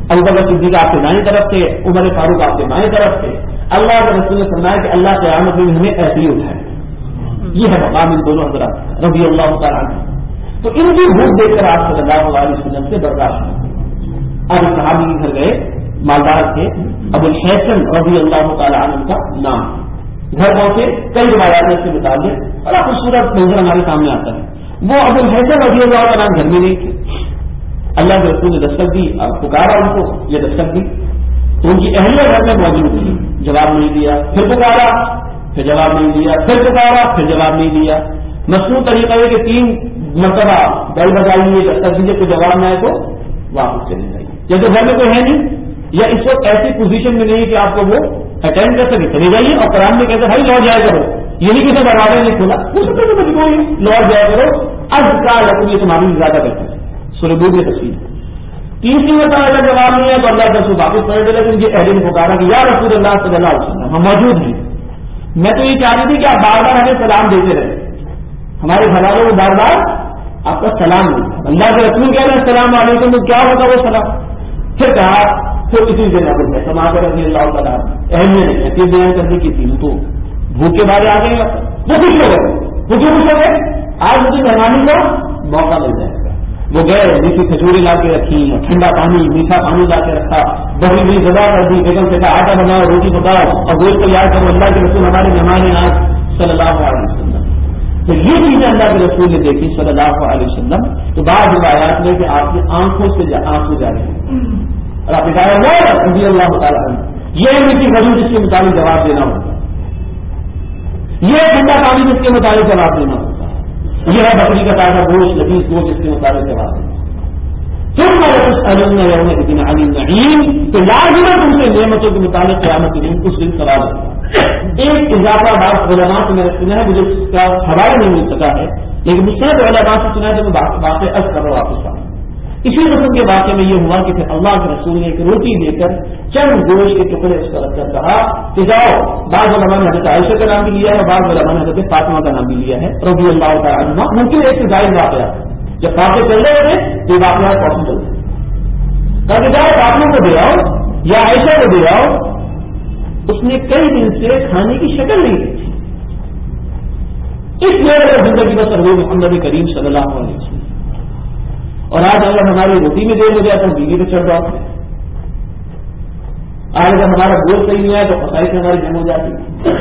Speaker 1: ابو بکر صدیق آپ کے دائیں طرف تھے, عمر فاروق آپ کے بائیں طرف تھے. اللہ کے رسول نے فرمایا کہ اللہ قیامت میں ہمیں ایسے ہی اٹھائے. یہ ہے مقام ان دونوں حضرات رضی اللہ تعالیٰ عنہ. تو ان کی بھوک دیکھ کر آپ صلی اللہ علیہ وسلم سے برداشت نہیں. اب صحابی کے گھر گئے, مالدار تھے, ابو الحسن رضی اللہ تعالیٰ عنہ کا نام. گھر پہنچے, کئی روایات سے متعلق بڑا خوبصورت منظر ہمارے سامنے آتا ہے. وہ ابو الحسن رضی اللہ تعالیٰ عنہ گھر میں نہیں تھے. اللہ کے رسول نے دستک دی, اب پکارا ان کو, یہ دستک دی تو ان کی اہلیہ گھر میں موجود تھی, جواب نہیں دیا. پھر پکارا, پھر جواب نہیں دیا. پھر پکارا, پھر جواب نہیں دیا. مصنوع طریقہ ہے کہ تین مرتبہ بیل بجائیے, دستک دیجیے, کوئی جواب نہ آئے تو واپس چلے جائیے. جیسے گھر میں کوئی ہے نہیں یا اس وقت ایسی پوزیشن میں نہیں کہ آپ کو وہ اٹینڈ کر سکے, چلے جائیے. اور قرآن میں کہتے بھائی لوٹ جایا کرو, یہ نہیں کسی دروازے نہیں کھولا, ہو سکتا ہے کہ کوئی لوٹ جایا کرو. از کا لکم یہ تمہاری زیادہ بہتر ہے. سورہ بوڑھ کی تفصیل. تیسری مرتبہ اگر جواب نہیں ہے تو اللہ جب سے واپس پڑے دے. لیکن یہ اہل نے پکارا کہ یا رسول اللہ صلی اللہ علیہ وسلم ہم موجود ہیں. میں تو یہ چاہ رہی تھی کہ آپ بار بار ہمیں سلام دیتے رہے, ہمارے گھر والوں کو بار بار آپ کا سلام دیں. اللہ کے رسول کہہ رہے ہیں السلام علیکم, تو کیا ہوگا وہ سلام. پھر کہا, پھر کسی دن اب ہے سما کر رضی اللہ تعالیٰ اہمیت نہیں ہے, پھر بیان کرنے کی تھی تو بھوک کے بارے آ گئے, وہ خوش ہو گئے. وہ کیوں خوش ہو گئے؟ آج مجھے مہمانی کا موقع مل جائے گا. وہ گئے, میٹھی کھجوریں لا کے رکھی, ٹھنڈا پانی, میٹھا پانی لا کے رکھا, بڑی بڑی جگہ کر دی, بیگم سے کہا آٹا بناؤ, روٹی پکاؤ اور گوشت تیار کرو. اللہ کے رسول ہمارے مہمان ہیں آج صلی اللہ علیہ وسلم. تو یہ چیزیں اللہ کے رسول نے دیکھی صلی اللہ علیہ وسلم. تو بعض روایات میں کہ آپ کی آنکھوں سے آنسو جا رہے ہیں اور آپ نے کہا رضی اللہ تعالیٰ یہ میٹھی کھجور جس کے مطابق جواب دینا ہوگا, یہ ٹھنڈا پانی جس کے مطابق جواب دینا ہوگا, یہ ہے بکری کا تازہ گوشت, لذیذ گوشت جس کے مطابق جواب دینا. پھر میں تسألون یومئذ عن النعیم, تو لازم ہے تم سے نعمتوں کے متعلق قیامت کے دن کچھ دن سوال ہوگا. ایک اضافہ بات علماء سے میں نے سنا ہے, مجھے اس کا حوالہ نہیں مل سکا ہے, لیکن مجھ سے علماء سے سنا ہے تو میں بات عرض کر رہا واپس آؤں. اسی قسم کے واقعے میں یہ ہوا کہ پھر اللہ کے رسول نے ایک روٹی لے کر چند گوشت کے ٹکڑے اس پر رکھ کر کہا کہ جاؤ. بعض علماء نے حضرت عائشہ کا نام بھی لیا ہے, بعض علماء نے حضرت فاطمہ کا نام بھی لیا ہے رضی اللہ تعالیٰ عنہا. ممکن ایک سے ظاہر واقعہ جب فاطمہ چل رہے تھے تو یہ واقعہ پاسبل تھے. کہا کہ جاؤ فاطمہ کو دے آؤ یا عائشہ کو دے آؤ. اس نے کئی دن سے کھانے کی شکل نہیں دی تھی. اس لیے اگر زندگی بسر ہو محمد کریم صلی اللہ علیہ وسلم, اور آج اگر ہماری روٹی میں دیر ہو جائے تو بیوی پہ چڑھ جاؤ. آج اگر ہمارا گول صحیح نہیں ہے تو فسائی سے ہماری جم ہو جاتی.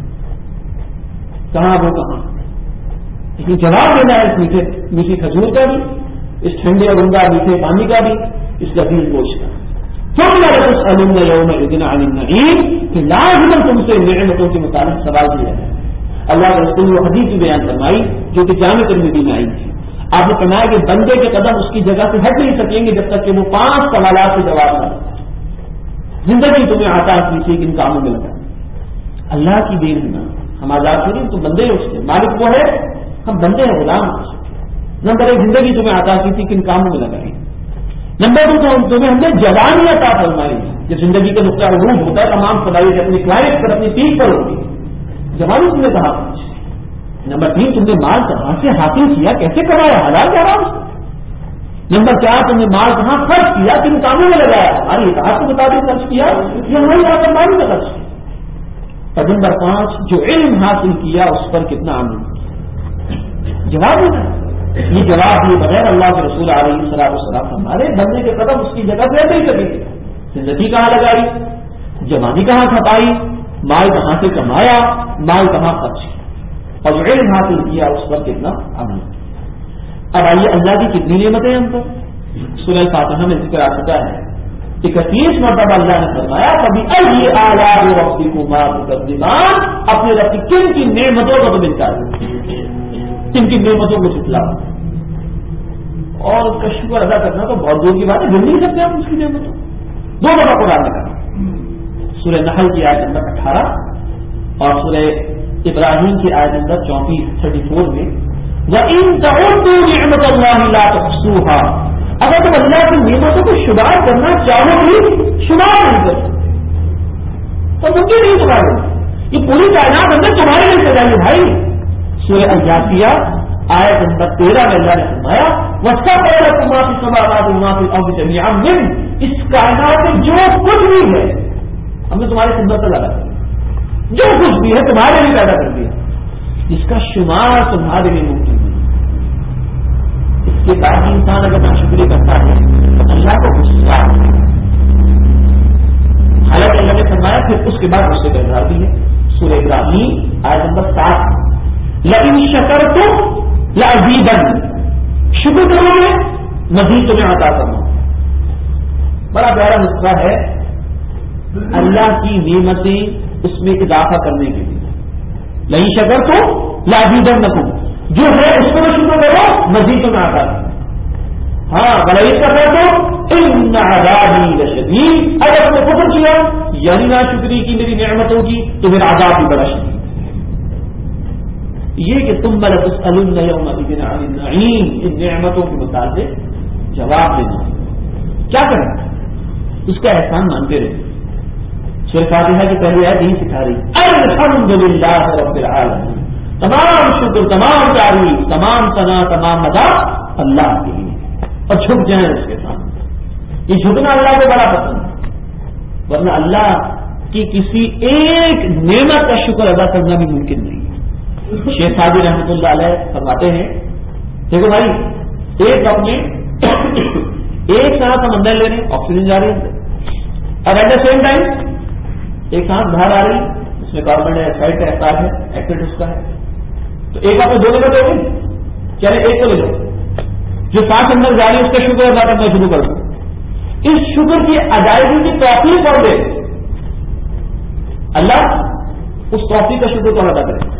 Speaker 1: کہاں وہ کہاں, لیکن جواب دینا ہے اس میٹھے میٹھی کھجور کا بھی, اس ٹھنڈے اور عمدہ میٹھے پانی کا بھی, اس لذیذ گوشت کا. تم میرے کچھ علم یوم عالم نعیم کہ لازم تم سے نعمتوں کے متعلق سوال کیا ہے. اللہ کے رسول وہ حدیث بیان فرمائی جو کہ جامع ترمذی میں آئی تھی. آپ نے فرمایا کہ بندے کے قدم اس کی جگہ سے ہٹ نہیں سکیں گے جب تک کہ وہ پانچ سوالات سے جواب نہ دے. زندگی تمہیں آتا ہے کسی کن کاموں میں لگا, اللہ کی دین ہے نا, ہم آزاد کریں تو بندے ہیں اس کے, مالک وہ ہے, ہم بندے ہیں, غلام. نمبر ایک, زندگی تمہیں آتا ہے کسی کن کاموں میں لگائیں. نمبر دو, تو تمہیں ہم نے جوانی عطا فرمائی. جب زندگی کا نقطہ عروج ہوتا ہے تمام صلاحیت اپنی کلائنٹ پر اپنی پیٹ پر ہوتی ہے, جوانی تم نے کہا. نمبر تین, تم نے مال کہاں سے حاصل کیا, کیسے کمایا, حلال کے حرام سے. نمبر چار, تم نے مال کہاں خرچ کیا, کن کاموں میں لگایا, ہماری اطاعت کے مطابق خرچ کیا یا ہماری لاپرواہی میں خرچ کیا. اور نمبر پانچ, جو علم حاصل کیا اس پر کتنا عمل. جواب دینا, یہ جواب دیے بغیر اللہ کے رسول علیہ الصلوۃ والسلام ہمارے بندے کے قدم اس کی جگہ پہ نہیں سکیں گے. زندگی کہاں لگائی, جوانی کہاں کھپائی, مال کہاں سے کمایا, مال کہاں خرچ کیا, اور جو علم حاصل کیا اس پر کتنا عمل. اب آئیے اللہ کی کتنی نعمتیں ہم پر. سورہ فاتحہ میں ذکر آ چکا ہے, اکتیس مرتبہ اللہ نے فرمایا کبھی ائی آلاء ربکما تکذبان, اپنے رب کی کن کی نعمتوں کو تم انکار کرتے, کن کی نعمتوں کو جھٹلاؤ. اور اس کا شکر ادا کرنا تو بہت دور کی بات ہے, گن نہیں سکتے آپ اس کی نعمتوں. دو دفعہ قرآن نے کہا, سورہ نحل کی آیت نمبر اٹھارہ اور سورہ ابراہیم کی آیت نمبر چونتیس تھرٹی فور میں, وَإِن تَعُدُّوا نِعْمَتَ اللَّهِ لَا تُحْصُوهَا, اگر تم اللہ کی نعمتوں کو شمار کرنا چاہو بھی شمار نہیں کر سکتے, تو ممکن نہیں شمار کرنا. یہ پوری کائنات اندر تمہارے لیے سجائی بھائی. سورہ الجاثیہ آیت نمبر تیرہ میں اللہ نے فرمایا وَاسْتَغْفَرَ لَكُم مَّا فِي السَّمَاوَاتِ وَمَا فِي الْأَرْضِ جَمِيعًا مِّنْهُ اس کائنات میں جو کچھ بھی ہے ہم نے تمہاری خدمت سے لگا دیا، جو کچھ بھی ہے تمہارے لیے پیدا کر دیا، جس کا شمار تمہارے لیے ممکن نہیں۔ اس کے بعد انسان اگر ناشکری کرتا ہے تو اللہ کو غصہ، حالانکہ اللہ نے فرمایا پھر اس کے بعد غصے کا اظہار بھی ہے۔ سورہ ابراہیم آیت نمبر سات، لئن شکرتم لأزیدنکم، شکر کرو گے مزید تمہیں عطا کروں۔ بڑا پیارا نسخہ ہے اللہ کی نعمتیں اس میں اضافہ کرنے کے لیے۔ لئن شکرتم لأزیدنکم، جو ہے اس کو شکر کرو مزید تمہیں عطا کروں۔ ہاں بلائش کا کر دو ان عذابی لشدید، اگر تم نے کفر کیا یعنی نا شکری کی میری نعمتوں کی تو میرا عذاب بھی بڑا شدید۔ یہ کہ تم لتسألن یومئذ عن النعیم، ان نعمتوں کے متعلق جواب دینا، کیا کریں اس کا احسان مانتے رہے۔ سورہ فاتحہ کی پہلی آیت یہی سکھا رہی، الحمدللہ رب العالمین، تمام شکر، تمام تعریف، تمام ثنا، تمام مدح اللہ کے لیے، اور جھک جائیں اس کے سامنے۔ یہ جھکنا اللہ کو بڑا پسند ہے، ورنہ اللہ کی کسی ایک نعمت کا شکر ادا کرنا بھی ممکن نہیں ہے۔ شیخ سعدی رحمۃ اللہ علیہ فرماتے ہیں، دیکھو بھائی ایک وقت میں ایک سانس ہم اندر لے رہے ہیں، آکسیجن جا رہی ہے، اور ایٹ دا سیم ٹائم ایک سانس باہر آ رہی ہے، اس میں کاربن ڈائی آکسائڈ کا احساس ہے، ایکسیڈ اس کا ہے، تو ایک وقت میں دو لے لو گے، چلے ایک کو لے لو، جو سانس اندر جا رہی ہے اس کا شکر ادا کرنا شروع کر دو۔ اس شکر کی ادائیگی کی توفیق کر دے اللہ، اس توفیق کا شکر کون ادا کرے؟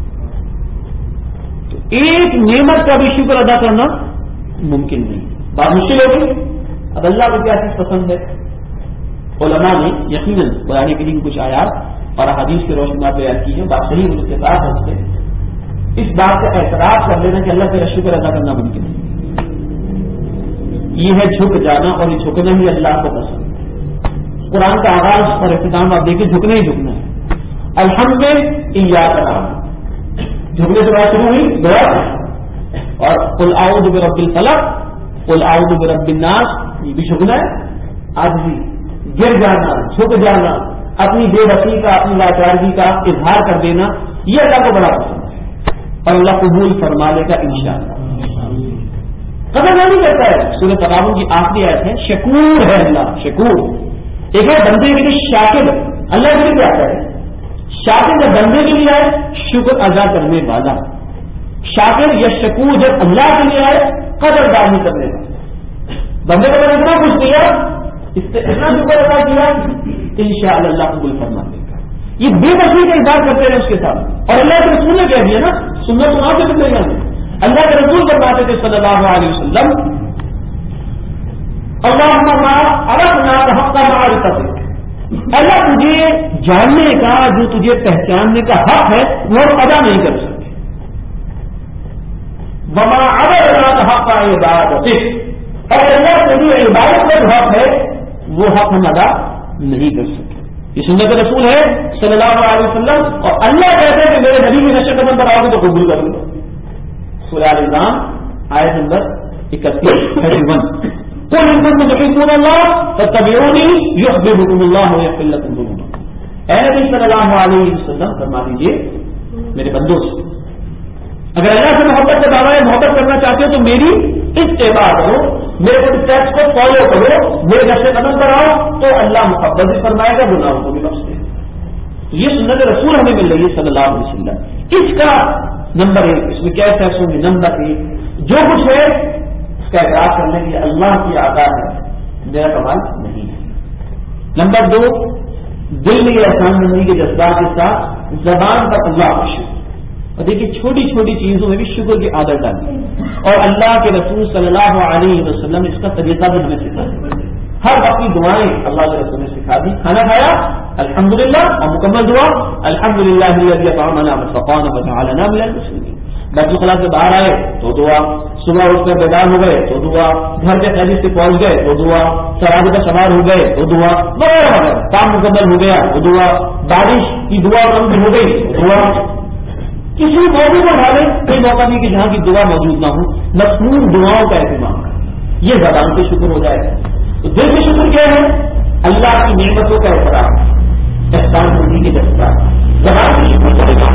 Speaker 1: تو ایک نعمت کا بھی شکر ادا کرنا ممکن نہیں، بات مشکل ہوگی۔ اب اللہ کو کیا چیز پسند ہے؟ علماء نے یقیناً قرآن کریم کچھ آیات اور احادیث کی روشنی میں بیان کی ہے، بات صحیح ان کے ساتھ ہم سے اس بات کا اعتراف کر لینا کہ اللہ کا شکر ادا کرنا ممکن نہیں۔ یہ ہے جھک جانا، اور یہ جھکنا ہی اللہ کو پسند ہے۔ قرآن کا آغاز اور اختتام آپ دیکھیں، جھکنا ہی جھکنا ہے۔ الحمد ایاک نعبد، جھکنے سے بات شروع ہوئی دعا، اور قل اعوذ برب الفلق، قل اعوذ برب الناس، یہ بھی جھکنا ہے۔ آج بھی گر جانا، جھک جانا، اپنی بے بسی کا، اپنی لاچارگی کا اظہار کر دینا، یہ اللہ کو بڑا پسند ہے، اور اللہ قبول فرما لے گا انشاءاللہ۔ قدر نہیں کرتا ہے، سورہ تغابن کی آخری آیت ہے، شکور ہے اللہ، شکور۔ ایک ہے بندے کے لیے شاکر، اللہ کے لیے آتا ہے شاکر، جب بندے کے لیے آئے شکر ادا کرنے والا، شاکر یا شکور جب اللہ کے لیے آئے قدر دانی کرنے والا۔ بندے کو اتنا کچھ دیا، اس سے اتنا شکر ادا کیا، انشاءاللہ اللہ قبول فرما دے گا۔ یہ بے بسی کا اظہار کرتے ہیں اس کے ساتھ، اور اللہ کے رسول نے کہہ دیا نا، سننا تو آپ سے نہیں آنے، اللہ کے رسول فرماتے تھے صلی اللہ علیہ وسلم، اللہم ما عرفنا حق معرفتک، اللہ تجھے جاننے کا، جو تجھے پہچاننے کا حق ہے وہ ادا نہیں کر سکتے، وما عبدنا حق عبادتک، اور اللہ تجھے عبادت کا حق ہے وہ حق ہم ادا نہیں کر سکتے۔ یہ سنت رسول ہے صلی اللہ علیہ وسلم، اور اللہ کہتے ہیں کہ میرے نبی کے نقش قدم پر آؤ گے تو قبول کر لوں۔ سورہ ال عمران آیت نمبر اکتیس اکتیس، قل ان کنتم تحبون اللہ فاتبعونی یحببکم اللہ ویغفر لکم ذنوبکم۔ اے نبی صلی اللہ علیہ وسلم فرما دیجیے میرے بندوں سے، اگر اللہ سے محبت کا دعویٰ محبت کرنا چاہتے ہو تو میری اتباع کرو، میرے اسٹیپس کو فالو کرو، میرے نقش قدم پر آؤ، تو اللہ محبت بھی فرمائے گا، گناہوں کو بھی بخش دے گا۔ یہ سنت رسول ہمیں مل رہی ہے صلی اللہ علیہ وسلم۔ اس کا نمبر ایک، اس میں کیا فیصلوں میں نمبر ایک جو کچھ ہے اس کا اعتراف کرنے کے لیے اللہ کی عطا ہے، میرا کمال نہیں ہے۔ نمبر دو، دل میں یہ احسان مندی کے جذبات کے ساتھ زبان پر اللہ کا شکر، اور دیکھیے چھوٹی چھوٹی چیزوں میں بھی شکر کی عادت ڈالی، اور اللہ کے رسول صلی اللہ علیہ وسلم نے اس کا طریقہ بھی ہمیں سکھا دیا۔ ہر وقت کی دعائیں اللہ کے رسول نے سکھا دی، کھانا کھایا الحمدللہ، اور مکمل دعا الحمدللہ الذی اطعمنا وسقانا وجعلنا من المسلمین۔ بیت الخلاء سے باہر آئے تو دعا، صبح اٹھ کر بیدار ہو گئے تو دعا، گھر کے خیریت سے پہنچ گئے تو دعا، سراج پر سوار ہو گئے تو دعا، وغیرہ وغیرہ، کام مکمل ہو گیا تو دعا، بارش کی دعا بند ہو گئی تو دعا، کسی موضوع کو اٹھا لیں، کوئی موقع نہیں کہ جہاں کی دعا موجود نہ ہو، مصنون دعاؤں کا اہتمام کریں، یہ زبان پہ شکر ہو جائے گا۔ تو دل میں شکر کیا ہے؟ اللہ کی نعمتوں کا احترام، احسان ہونے کی جذبہ، زبان کی شکر کرے گا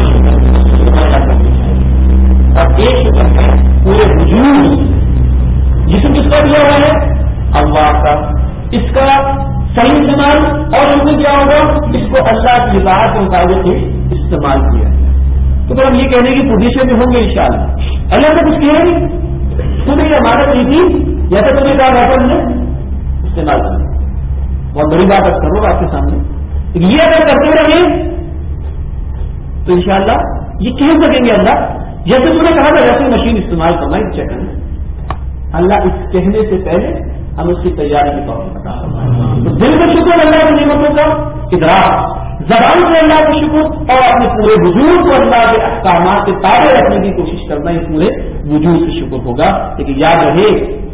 Speaker 1: اور ایک شکر ہے پورے وجود جسم کس کا دیا ہوا ہے؟ اللہ کا، اس کا صحیح استعمال اور شکر کیا ہوگا؟ اس کو اللہ کی بات کے مطابق استعمال کیا ہے۔ تو پھر ہم یہ کہنے کی پوزیشن میں ہوں گے انشاءاللہ۔ اللہ نے کچھ کیا نہیں، تمہیں یہ امانت نہیں تھی، جیسا تمہیں کہا ویسا ہم نے استعمال کیا۔ بہت بڑی بات اب کرو آپ کے سامنے، یہ اگر کرتے رہے تو انشاءاللہ یہ کہہ سکیں گے اللہ جیسے تم نے کہا تھا ویسے مشین استعمال کرنا ہے، چیک کرنا۔ اللہ اس کہنے سے پہلے ہم اس کی تیاری کے طور پر بتا رہے ہیں۔ تو دل میں شکر اللہ کی نعمتوں کا ادراک، زبان سے اللہ کا شکر اور اپنے پورے وجود کو اللہ کے احکامات کے تابع رکھنے کی کوشش کرنا، یہ پورے وجود سے شکر ہوگا۔ لیکن یاد رہے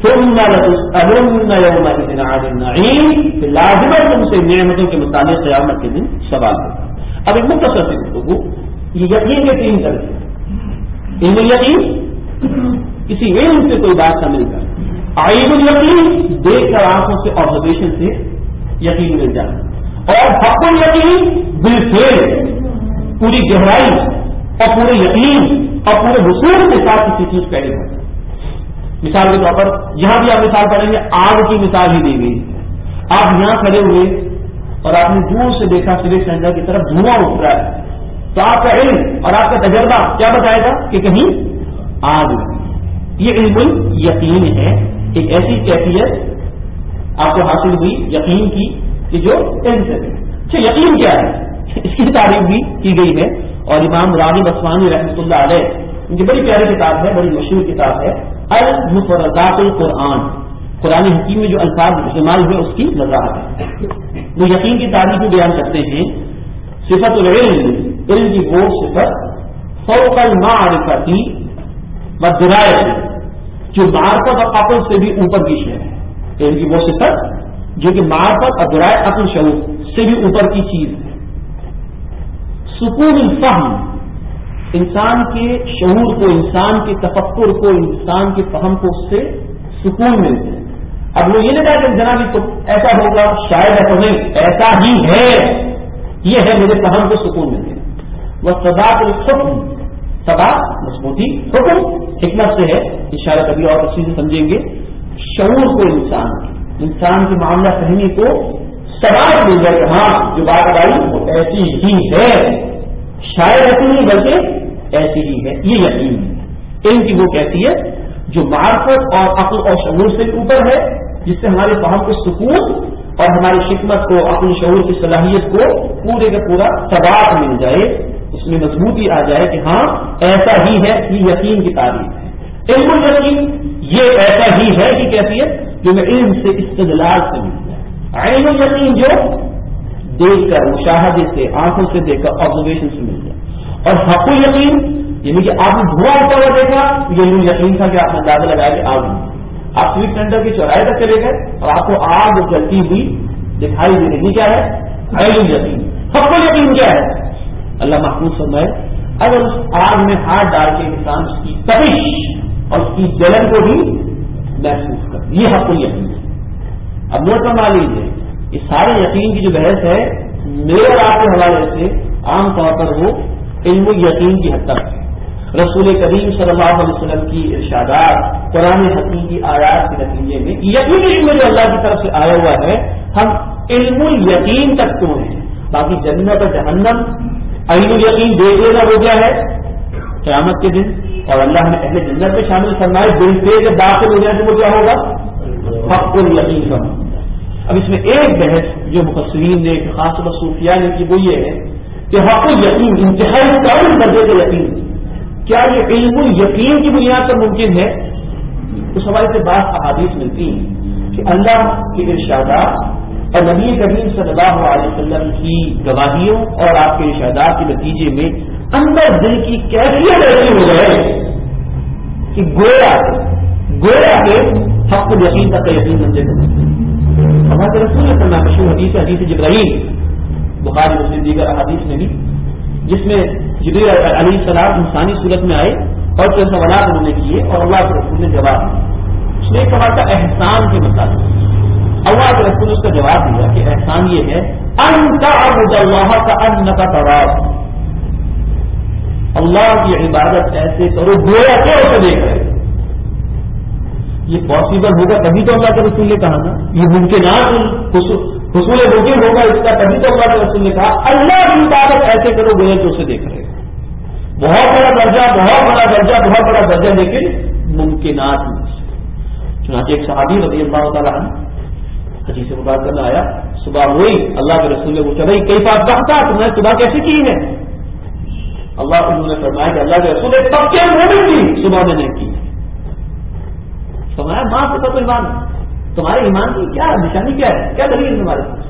Speaker 1: لازم ہے تم سے نعمتوں کے متعلق قیامت کے دن سوال ہوگا۔ اب ایک مختصر سے گفتگو، یہ یقین کے تین طرح سے، علم یقین کسی علم سے کوئی بات کا مل کر، عین الیقین دیکھ کر آنکھوں سے آبزرویشن سے یقین مل جانا، اور حق الیقین بالفعل پوری گہرائی اور پورے یقین اور پورے حصول کے ساتھ کسی چیز پہلے ہوتا ہے۔ مثال کے طور پر یہاں بھی آپ مثال پڑھیں گے، آگ کی مثال ہی دی گئی۔ آپ یہاں کھڑے ہوئے اور آپ نے دور سے دیکھا سلیٹ سینٹر کی طرف دھواں اٹھ رہا ہے، تو آپ کا علم اور آپ کا تجربہ کیا بتائے گا کہ کہیں آگ ہے۔ یہ علم یقین ہے، ایک ایسی کیفیت آپ کو حاصل ہوئی یقین کی کہ جو علم سے ہے۔ اچھا یقین کیا ہے؟ اس کی تعریف بھی کی گئی ہے، اور امام راغب اصفہانی رحمۃ اللہ علیہ ان کی بڑی پیاری کتاب ہے، بڑی مشہور کتاب ہے المفردات القرآن، قرآن حکیم میں جو الفاظ استعمال ہوئے اس کی وضاحت ہے۔ وہ یقین کی تعریف بھی بیان کرتے ہیں، صفت العلم، علم کی وہ صفت فوق المعرفت والدرایت جو معرفت اور عقل سے بھی اوپر کی شے ہے۔ علم کی وہ صفت جو کہ معرفت اور درایت عقل شعور سے بھی اوپر کی چیز ہے۔ سکون الفہم، انسان کے شعور کو، انسان کے تفکر کو، انسان کے فہم کو اس سے سکون ملتے ہیں۔ اب وہ یہ نہیں کہا کہ جناب تو ایسا ہوگا، شاید ایسا نہیں، ایسا ہی ہے، یہ ہے میرے فہم کو سکون ملتے ہیں۔ وہ صداق الحکم، صداق مضبوطی، حکم حکمت سے ہے، اشارہ کبھی اور تفصیل سے سمجھیں گے۔ شعور کو، انسان انسان کی معاملہ فہمی کو سباق مل جائے، ہاں جو بات آئی وہ ایسی ہی ہے، شاید ایسی نہیں بلکہ ایسی ہی ہے، یہ یقین ہے۔ علم کی وہ کیفیت جو معرفت اور عقل اور شعور سے اوپر ہے، جس سے ہمارے فہم کو سکون اور ہماری حکمت کو، عقل شعور کی صلاحیت کو پورے کا پورا سباق مل جائے، اس میں مضبوطی آ جائے کہ ہاں ایسا ہی ہے، یہ یقین کی تعریف ہے۔ علم الیقین یہ ایسا ہی ہے کہ کیفیت جو میں علم سے استدلال سے مل جائے۔ عین الیقین جو دیکھ کر، مشاہدے سے، آنکھوں سے دیکھ کر، آبزرویشن سے مل جائے۔ اور حق الیقین یعنی کہ آپ نے دھواں ہوتا ہوا دیکھا، یہ یقین تھا کہ آپ نے اندازہ لگایا کہ آگ نہیں۔ آپ سویٹ سینٹر کے چوراہے تک چلے گئے اور آپ کو آگ جلتی ہوئی دکھائی دے رہی، کیا ہے؟ عین الیقین۔ حق الیقین کیا ہے؟ اللہ محفوظ فرمائے اگر اس آگ میں ہاتھ ڈال کے انسان اس کی تپش اور اس کی جلن کو بھی محسوس کر، یہ حق الیقین ہے۔ اب نوٹ فرما لیجیے، یہ سارے یقین کی جو بحث ہے میرے اور آپ کے حوالے سے عام طور پر وہ علم یقین کی حد تک ہے۔ رسول کریم صلی اللہ علیہ وسلم کی ارشادات، قرآن حکیم کی آیات کے نتیجے میں یقین علم جو اللہ کی طرف سے آیا ہوا ہے، ہم علم یقین تک تو ہیں۔ باقی جنت اور جہنم عین الیقین دیکھ لینا وہ کیا ہے؟ قیامت کے دن، اور اللہ نے اہل جنت میں شامل فرمائے دل سے کہ داخل ہو جائے تو وہ کیا ہوگا؟ حق الیقین کا۔ اب اس میں ایک بحث جو مفسرین نے، خاص طور پر صوفیاء نے کی، وہ یہ ہے کہ حق الیقین انتہائی کم درجے کا یقین کیا یہ علم یقین کی بنیاد پر ممکن ہے؟ اس حوالے سے بات احادیث ملتی ہیں کہ اللہ کے ارشادات اور نبی کریم صلی اللہ علیہ وسلم کی گواہیوں اور آپ کے ارشادات کے نتیجے میں اندر دل کی کیفیت ایسی ہو جائے کہ گویا گویا کے حق یقین تک کا یقین بنتے ہیں۔ ہمارے رسول صلی اللہ علیہ وسلم مشہور حدیث حدیث جبرائیل، بخاری مسلم دیگر احادیث میں بھی، جس میں جبریل علیہ السلام انسانی صورت میں آئے اور چند سوالات انہوں نے کیے اور اللہ کے رسول نے جواب دیا۔ اس نے ایک سوال کا احسان کے متعلق، اللہ کے رسول نے اس کا جواب دیا کہ احسان یہ ہے ان تعبد اللہ کأنک تراہ، اللہ کی عبادت ایسے کرو گویا کہ اسے دیکھ رہے۔ یہ پاسبل ہوگا تبھی تو اللہ کے رسول نے کہا نا، یہ ممکنات حصول ممکن ہوگا اس کا تبھی تو اللہ کے رسول نے کہا اللہ کی عبادت ایسے کرو گویا کہ اسے دیکھ رہے۔ بہت بڑا درجہ بہت بڑا درجہ بہت بڑا درجہ لیکن ممکنات میں سے۔ چنانچہ ایک صحابی رضی اللہ تعالیٰ عنہ حدیث سے بات کرنا آیا، صبح ہوئی اللہ کے رسول نے پوچھا بھائی کئی بات کہتا تم نے صبح کیسے کی ہے؟ اللہ انہوں نے فرمایا کہ اللہ کے رسول نے تب کیا مومن کی صبح میں نہیں کی۔ فرمایا ماں سے تو ایمان، تمہارے ایمان کی کیا نشانی کیا ہے، کیا دلیل تمہارے پاس؟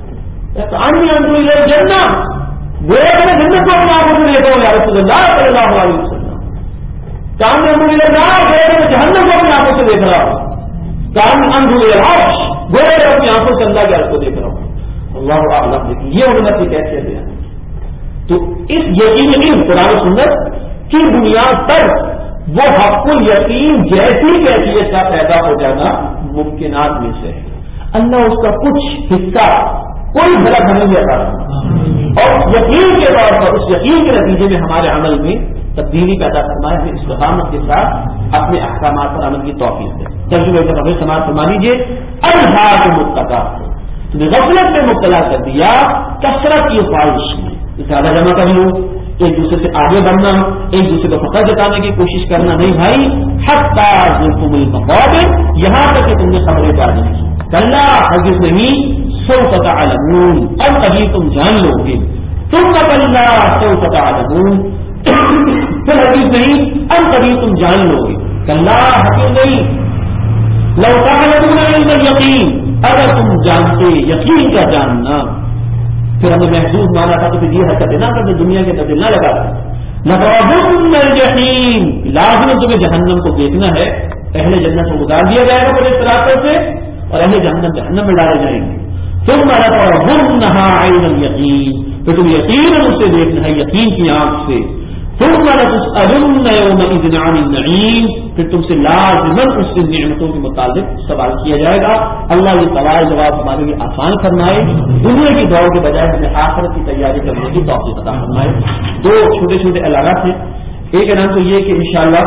Speaker 1: جنت وہ جنت کو اپنے آنکھوں سے دیکھا ہوں یا رسول اللہ صلی اللہ علیہ وسلم، چاند اندر جہنم کو اپنی آنکھوں سے دیکھ رہا ہوں، چاند اندر وہ اپنی آنکھوں سے اللہ کے عرض کو دیکھ رہا ہوں۔ اللہ اعلم، لیکن یہ علمت کی کیسے بیان۔ تو اس یقین قرآن و سنت کی بنیاد پر وہ حق الیقین جیسی کیفیت کا پیدا ہو جانا ممکنات میں سے ہے۔ اللہ اس کا کچھ حصہ کوئی غلط ہمیں بھی عطا کرنا اور یقین کے طور پر اس یقین کے نتیجے میں ہمارے عمل میں تبدیلی پیدا کرنا ہے، استقامت کے ساتھ اپنے احکامات پر عمل کی توفیق دے۔ ترجمے کا ہمیں سماعت فرما لیجیے، الہاک متقا، تمہیں غفلت میں مبتلا کر دیا کثرت کی خواہش میں، زیادہ جمع کر لو، ایک دوسرے سے آگے بڑھنا، ایک دوسرے کو فخر جتانے کی کوشش کرنا نہیں بھائی، حتی زرتم المقابر، یہاں تک کہ تم نے خبریں جاری کی، کلا ہرگز نہیں، سوف تعلمون، اب کبھی تم جان لو گے، ثم کلا سوف تعلمون، پھر ہرگز نہیں اب کبھی تم جان لو گے، کلا ہرگز نہیں، لو تعلمون علم الیقین، اگر تم جانتے یقین کا جاننا، پھر ہمیں محسوس مانا تھا تو پھر یہ حرکتیں نہ کرتے، دنیا کے بدل نہ لگا لترون الجحیم، لازم تمہیں جہنم کو دیکھنا ہے، اہل جنت کو گزار دیا جائے گا پورے طریقے سے اور اہل جہنم جہنم میں ڈالے جائیں گے، ثم لترونها عین الیقین، پھر تم یقیناً اسے دیکھنا ہے یقین کی آنکھ سے، ثم لتسألن یومئذ عن النعیم، پھر تم سے لازماً اس سے نعمتوں کے متعلق سوال کیا جائے گا۔ اللہ یہ سوال جواب ہمارے لیے آسان فرمائے، دنیا کی دوڑ کے بجائے ہمیں آخرت کی تیاری کرنے کی توفیق عطا فرمائے۔ دو چھوٹے چھوٹے اعلانات ہیں، ایک اعلان تو یہ کہ انشاءاللہ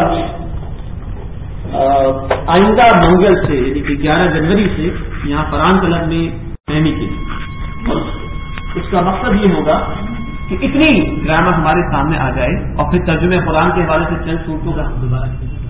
Speaker 1: آئندہ منگل سے یعنی کہ گیارہ جنوری سے یہاں فرحان کلب میں مہمی کی، اور اس کا مقصد یہ ہوگا کہ اتنی گرامر ہمارے سامنے آ جائے اور پھر ترجمے قرآن کے حوالے سے چند صورتوں کا دوبارہ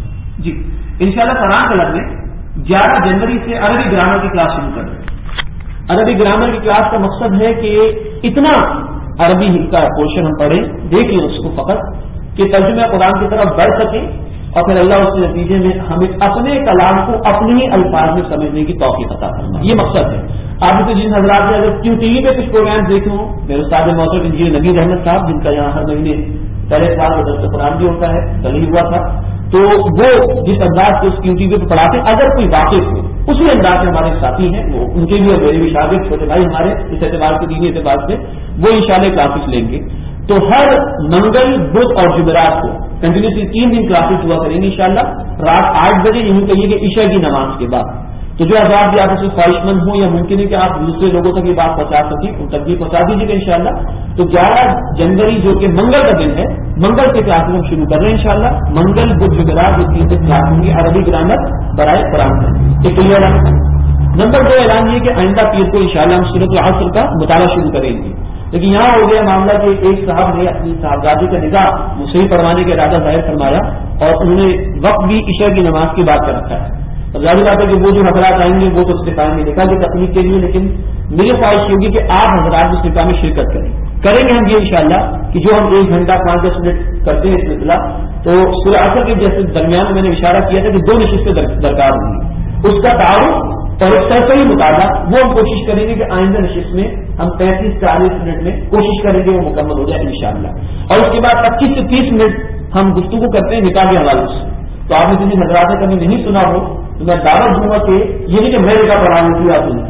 Speaker 1: جی انشاءاللہ فرحان کلب میں گیارہ جنوری سے عربی گرامر کی کلاس شروع کر رہے ہیں۔ عربی گرامر کی کلاس کا مقصد ہے کہ اتنا عربی کا پورشن ہم پڑھیں، دیکھ لیں اس کو فقط کہ ترجمہ قرآن کی طرف بڑھ سکیں اور پھر اللہ اس کے نتیجے میں ہمیں اپنے کلام کو اپنے ہی الفاظ میں سمجھنے کی توفیق عطا کرنا، یہ مقصد ہے۔ آپ تو جن حضرات نے اگر کیوں ٹی وی پہ کچھ پروگرام دیکھے ہوں، میرے استاد محترم انجینئر نبی احمد صاحب جن کا یہاں ہر مہینے پہلے سال میں درس قرآن بھی ہوتا ہے، کل ہی ہوا تھا، تو وہ جس انداز سے اس کیو ٹی وی پہ پڑھاتے ہیں، اگر کوئی واقف ہو اسی انداز سے ہمارے ساتھی ہیں، وہ ان کے بھی اور میرے بھی شاگرد چھوٹے بھائی ہمارے اس اعتبار سے دینی اعتبار سے وہ انشاءاللہ کلاسز لیں گے، تو ہر منگل بدھ اور جمعرات کو کنٹینیوسلی تین دن کلاسز ہوا کریں گے انشاءاللہ، رات آٹھ بجے یوں کہیے کہ عشاء کی نماز کے بعد۔ تو جو حضرات بھی آپ اس میں خواہش مند ہوں یا ممکن ہے کہ آپ دوسرے لوگوں تک یہ بات پہنچا سکیں، ان تک بھی پہنچا دیجیے گا انشاءاللہ۔ تو گیارہ جنوری جو کہ منگل کا دن ہے، منگل کے کلاسز ہم شروع کر رہے ہیں انشاءاللہ، منگل بدھ جمعرات جو تین دن کلاس ہوں گی عربی گرامر برائے قرآن کا، ایک تو یہ اعلان۔ نمبر دو اعلان یہ کہ آئندہ پیر کو انشاءاللہ ہم سورۃ العصر کا مطالعہ شروع کریں گے، لیکن یہاں ہو گیا معاملہ کہ ایک صاحب نے اپنی صاحبزادی کا نکاح مصری پڑھوانے کا ارادہ ظاہر فرمایا اور انہوں نے وقت بھی عشاء کی نماز کی بات کر رکھا ہے۔ اب ظاہر بات ہے کہ وہ جو حضرات آئیں گے وہ تو اس نکاح میں نکاح کی تکلیف کے لیے، لیکن میری خواہش یہ ہوگی کہ آپ حضرات اس نکاح میں شرکت کریں کریں گے ہم یہ انشاءاللہ کہ جو ہم ایک گھنٹہ پانچ دس منٹ کرتے ہیں اس سلسلہ، تو سورہ عصر کے جیسے درمیان میں نے اشارہ کیا تھا کہ دو نشستیں درکار ہوں گی، اس کا تعارف اور ایک سرسری مطالعہ وہ ہم کوشش کریں گے کہ آئندہ نشست میں ہم پینتیس چالیس منٹ میں کوشش کریں گے وہ مکمل ہو جائے انشاءاللہ، اور اس کے بعد پچیس سے تیس منٹ ہم گفتگو کرتے ہیں نکاح کے حوالے سے۔ تو آپ نے کسی حضرات نے کبھی نہیں سنا ہو تو میں دعوت دوں گا کہ یہ نہیں کہ میں نکاح پڑھاؤں گی آپ نے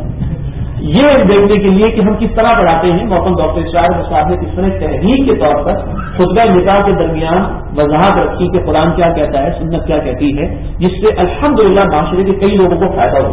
Speaker 1: یہ دیکھنے کے لیے کہ ہم کس طرح پڑھاتے ہیں، محترم ڈاکٹر اسرار صاحب نے کس طرح تحریک کے طور پر خطبہ نکاح کے درمیان وضاحت رکھی کہ قرآن کیا کہتا ہے، سنت کیا کہتی ہے، جس سے الحمدللہ معاشرے کے کئی لوگوں کو فائدہ ہوگا۔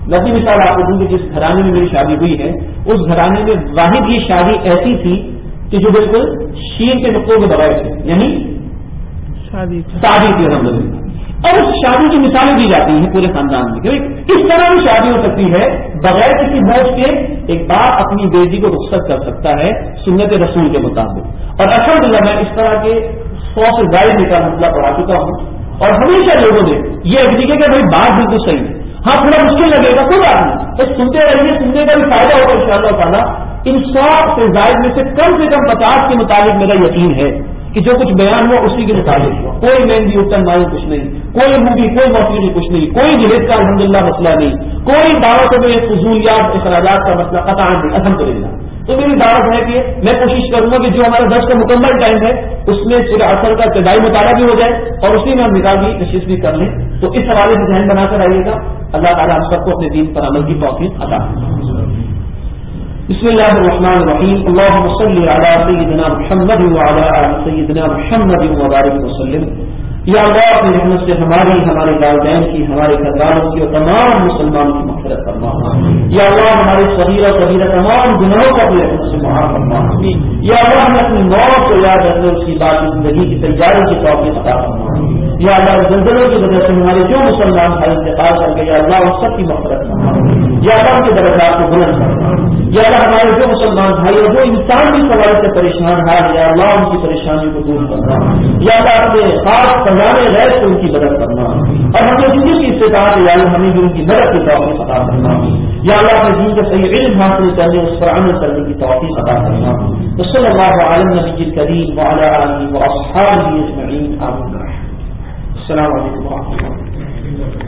Speaker 1: لفظی مثال آپ کو دوں کہ جس گھرانے میں میری شادی ہوئی ہے اس گھرانے میں واحد یہ شادی ایسی تھی کہ جو بالکل شین کے نقطوں کے بغیر تھے، یعنی شادی تھی الحمد للہ. اور اس شادی کی مثالیں دی جاتی ہیں پورے خاندان میں. اس طرح بھی شادی ہو سکتی ہے بغیر کسی بوجھ کے. ایک باپ اپنی بیٹی کو رخصت کر سکتا ہے سنت رسول کے مطابق. اور الحمدللہ میں اس طرح کے سو سے زائد نکاح مسئلہ پڑھا چکا ہوں اور ہمیشہ لوگوں نے یہ ایگری کہ بھائی بات بالکل صحیح ہے. ہاں تھوڑا مشکل لگے گا کوئی بات نہیں، بس سنتے رہیے، سننے کا بھی فائدہ ہوگا ان شاء اللہ تعالیٰ. ان سو سے زائد میں سے کم سے کم پچاس کے مطابق میرا یقین ہے کہ جو کچھ بیان ہوا اسی کے مطابق ہوا. کوئی مہندی اتن مائل کچھ نہیں، کوئی مووی، کوئی موسیقی کچھ نہیں، کوئی جہیز کا الحمدللہ مسئلہ نہیں، کوئی دعوتوں میں فضولیات اخراجات کا مسئلہ قطعا نہیں الحمدللہ. تو میری دعوت ہے کہ میں کوشش کروں گا کہ جو ہمارا درس کا مکمل ٹائم ہے اس میں سورہ اثر کا ابتدائی مطالعہ بھی ہو جائے اور اسی میں ہم نکاح کی تشخیص بھی کر لیں. تو اس حوالے سے ذہن بنا کر آئیے گا. اللہ تعالیٰ ہم سب کو اپنے دین پر عمل کی توفیق عطا فرمائے. بسم اللہ الرحمن الرحیم. اللهم صل علی سیدنا محمد وعلی آل سیدنا محمد وبارک وسلم. یا اللہ اپنی رحمت سے ہماری، ہمارے والدین کی، ہمارے گھر والوں کی اور تمام مسلمانوں کی مغفرت فرما. یا اللہ ہمارے صغیر اور کبیرہ تمام گناہوں کو اپنی رحمت سے معاف فرما. یا اللہ ہمیں اپنی موت کو یاد رکھنے اس کی بات زندگی کی تیاری کی توفیق عطا فرما. یا اللہ زلزلوں کی وجہ سے ہمارے جو مسلمان بھائی انتقال کر گئے یا اللہ ان سب کی مغفرت فرما. یا اللہ ان کے درجات کو بلند فرما. یا اللہ ہمارے جو مسلمان بھائی اور جو انسان بھی سوال سے پریشان ہے یا اللہ ان کی پریشانی کو دور کرنا. یا اللہ اپنے خاص خزانے غیر سے ان کی مدد کرنا اور ہمیں جن کی استطاعت ہے یا اللہ ہمیں بھی ان کی مدد کی توفیق عطا کرنا. یا اللہ اپنے دین کے صحیح علم حاصل کرنے اس پر عمل کرنے کی توفیق عطا کرنا. صلی اللہ علی النبی الکریم وعلی آلہ واصحابہ اجمعین. آمین. السلام علیکم ورحمۃ اللہ.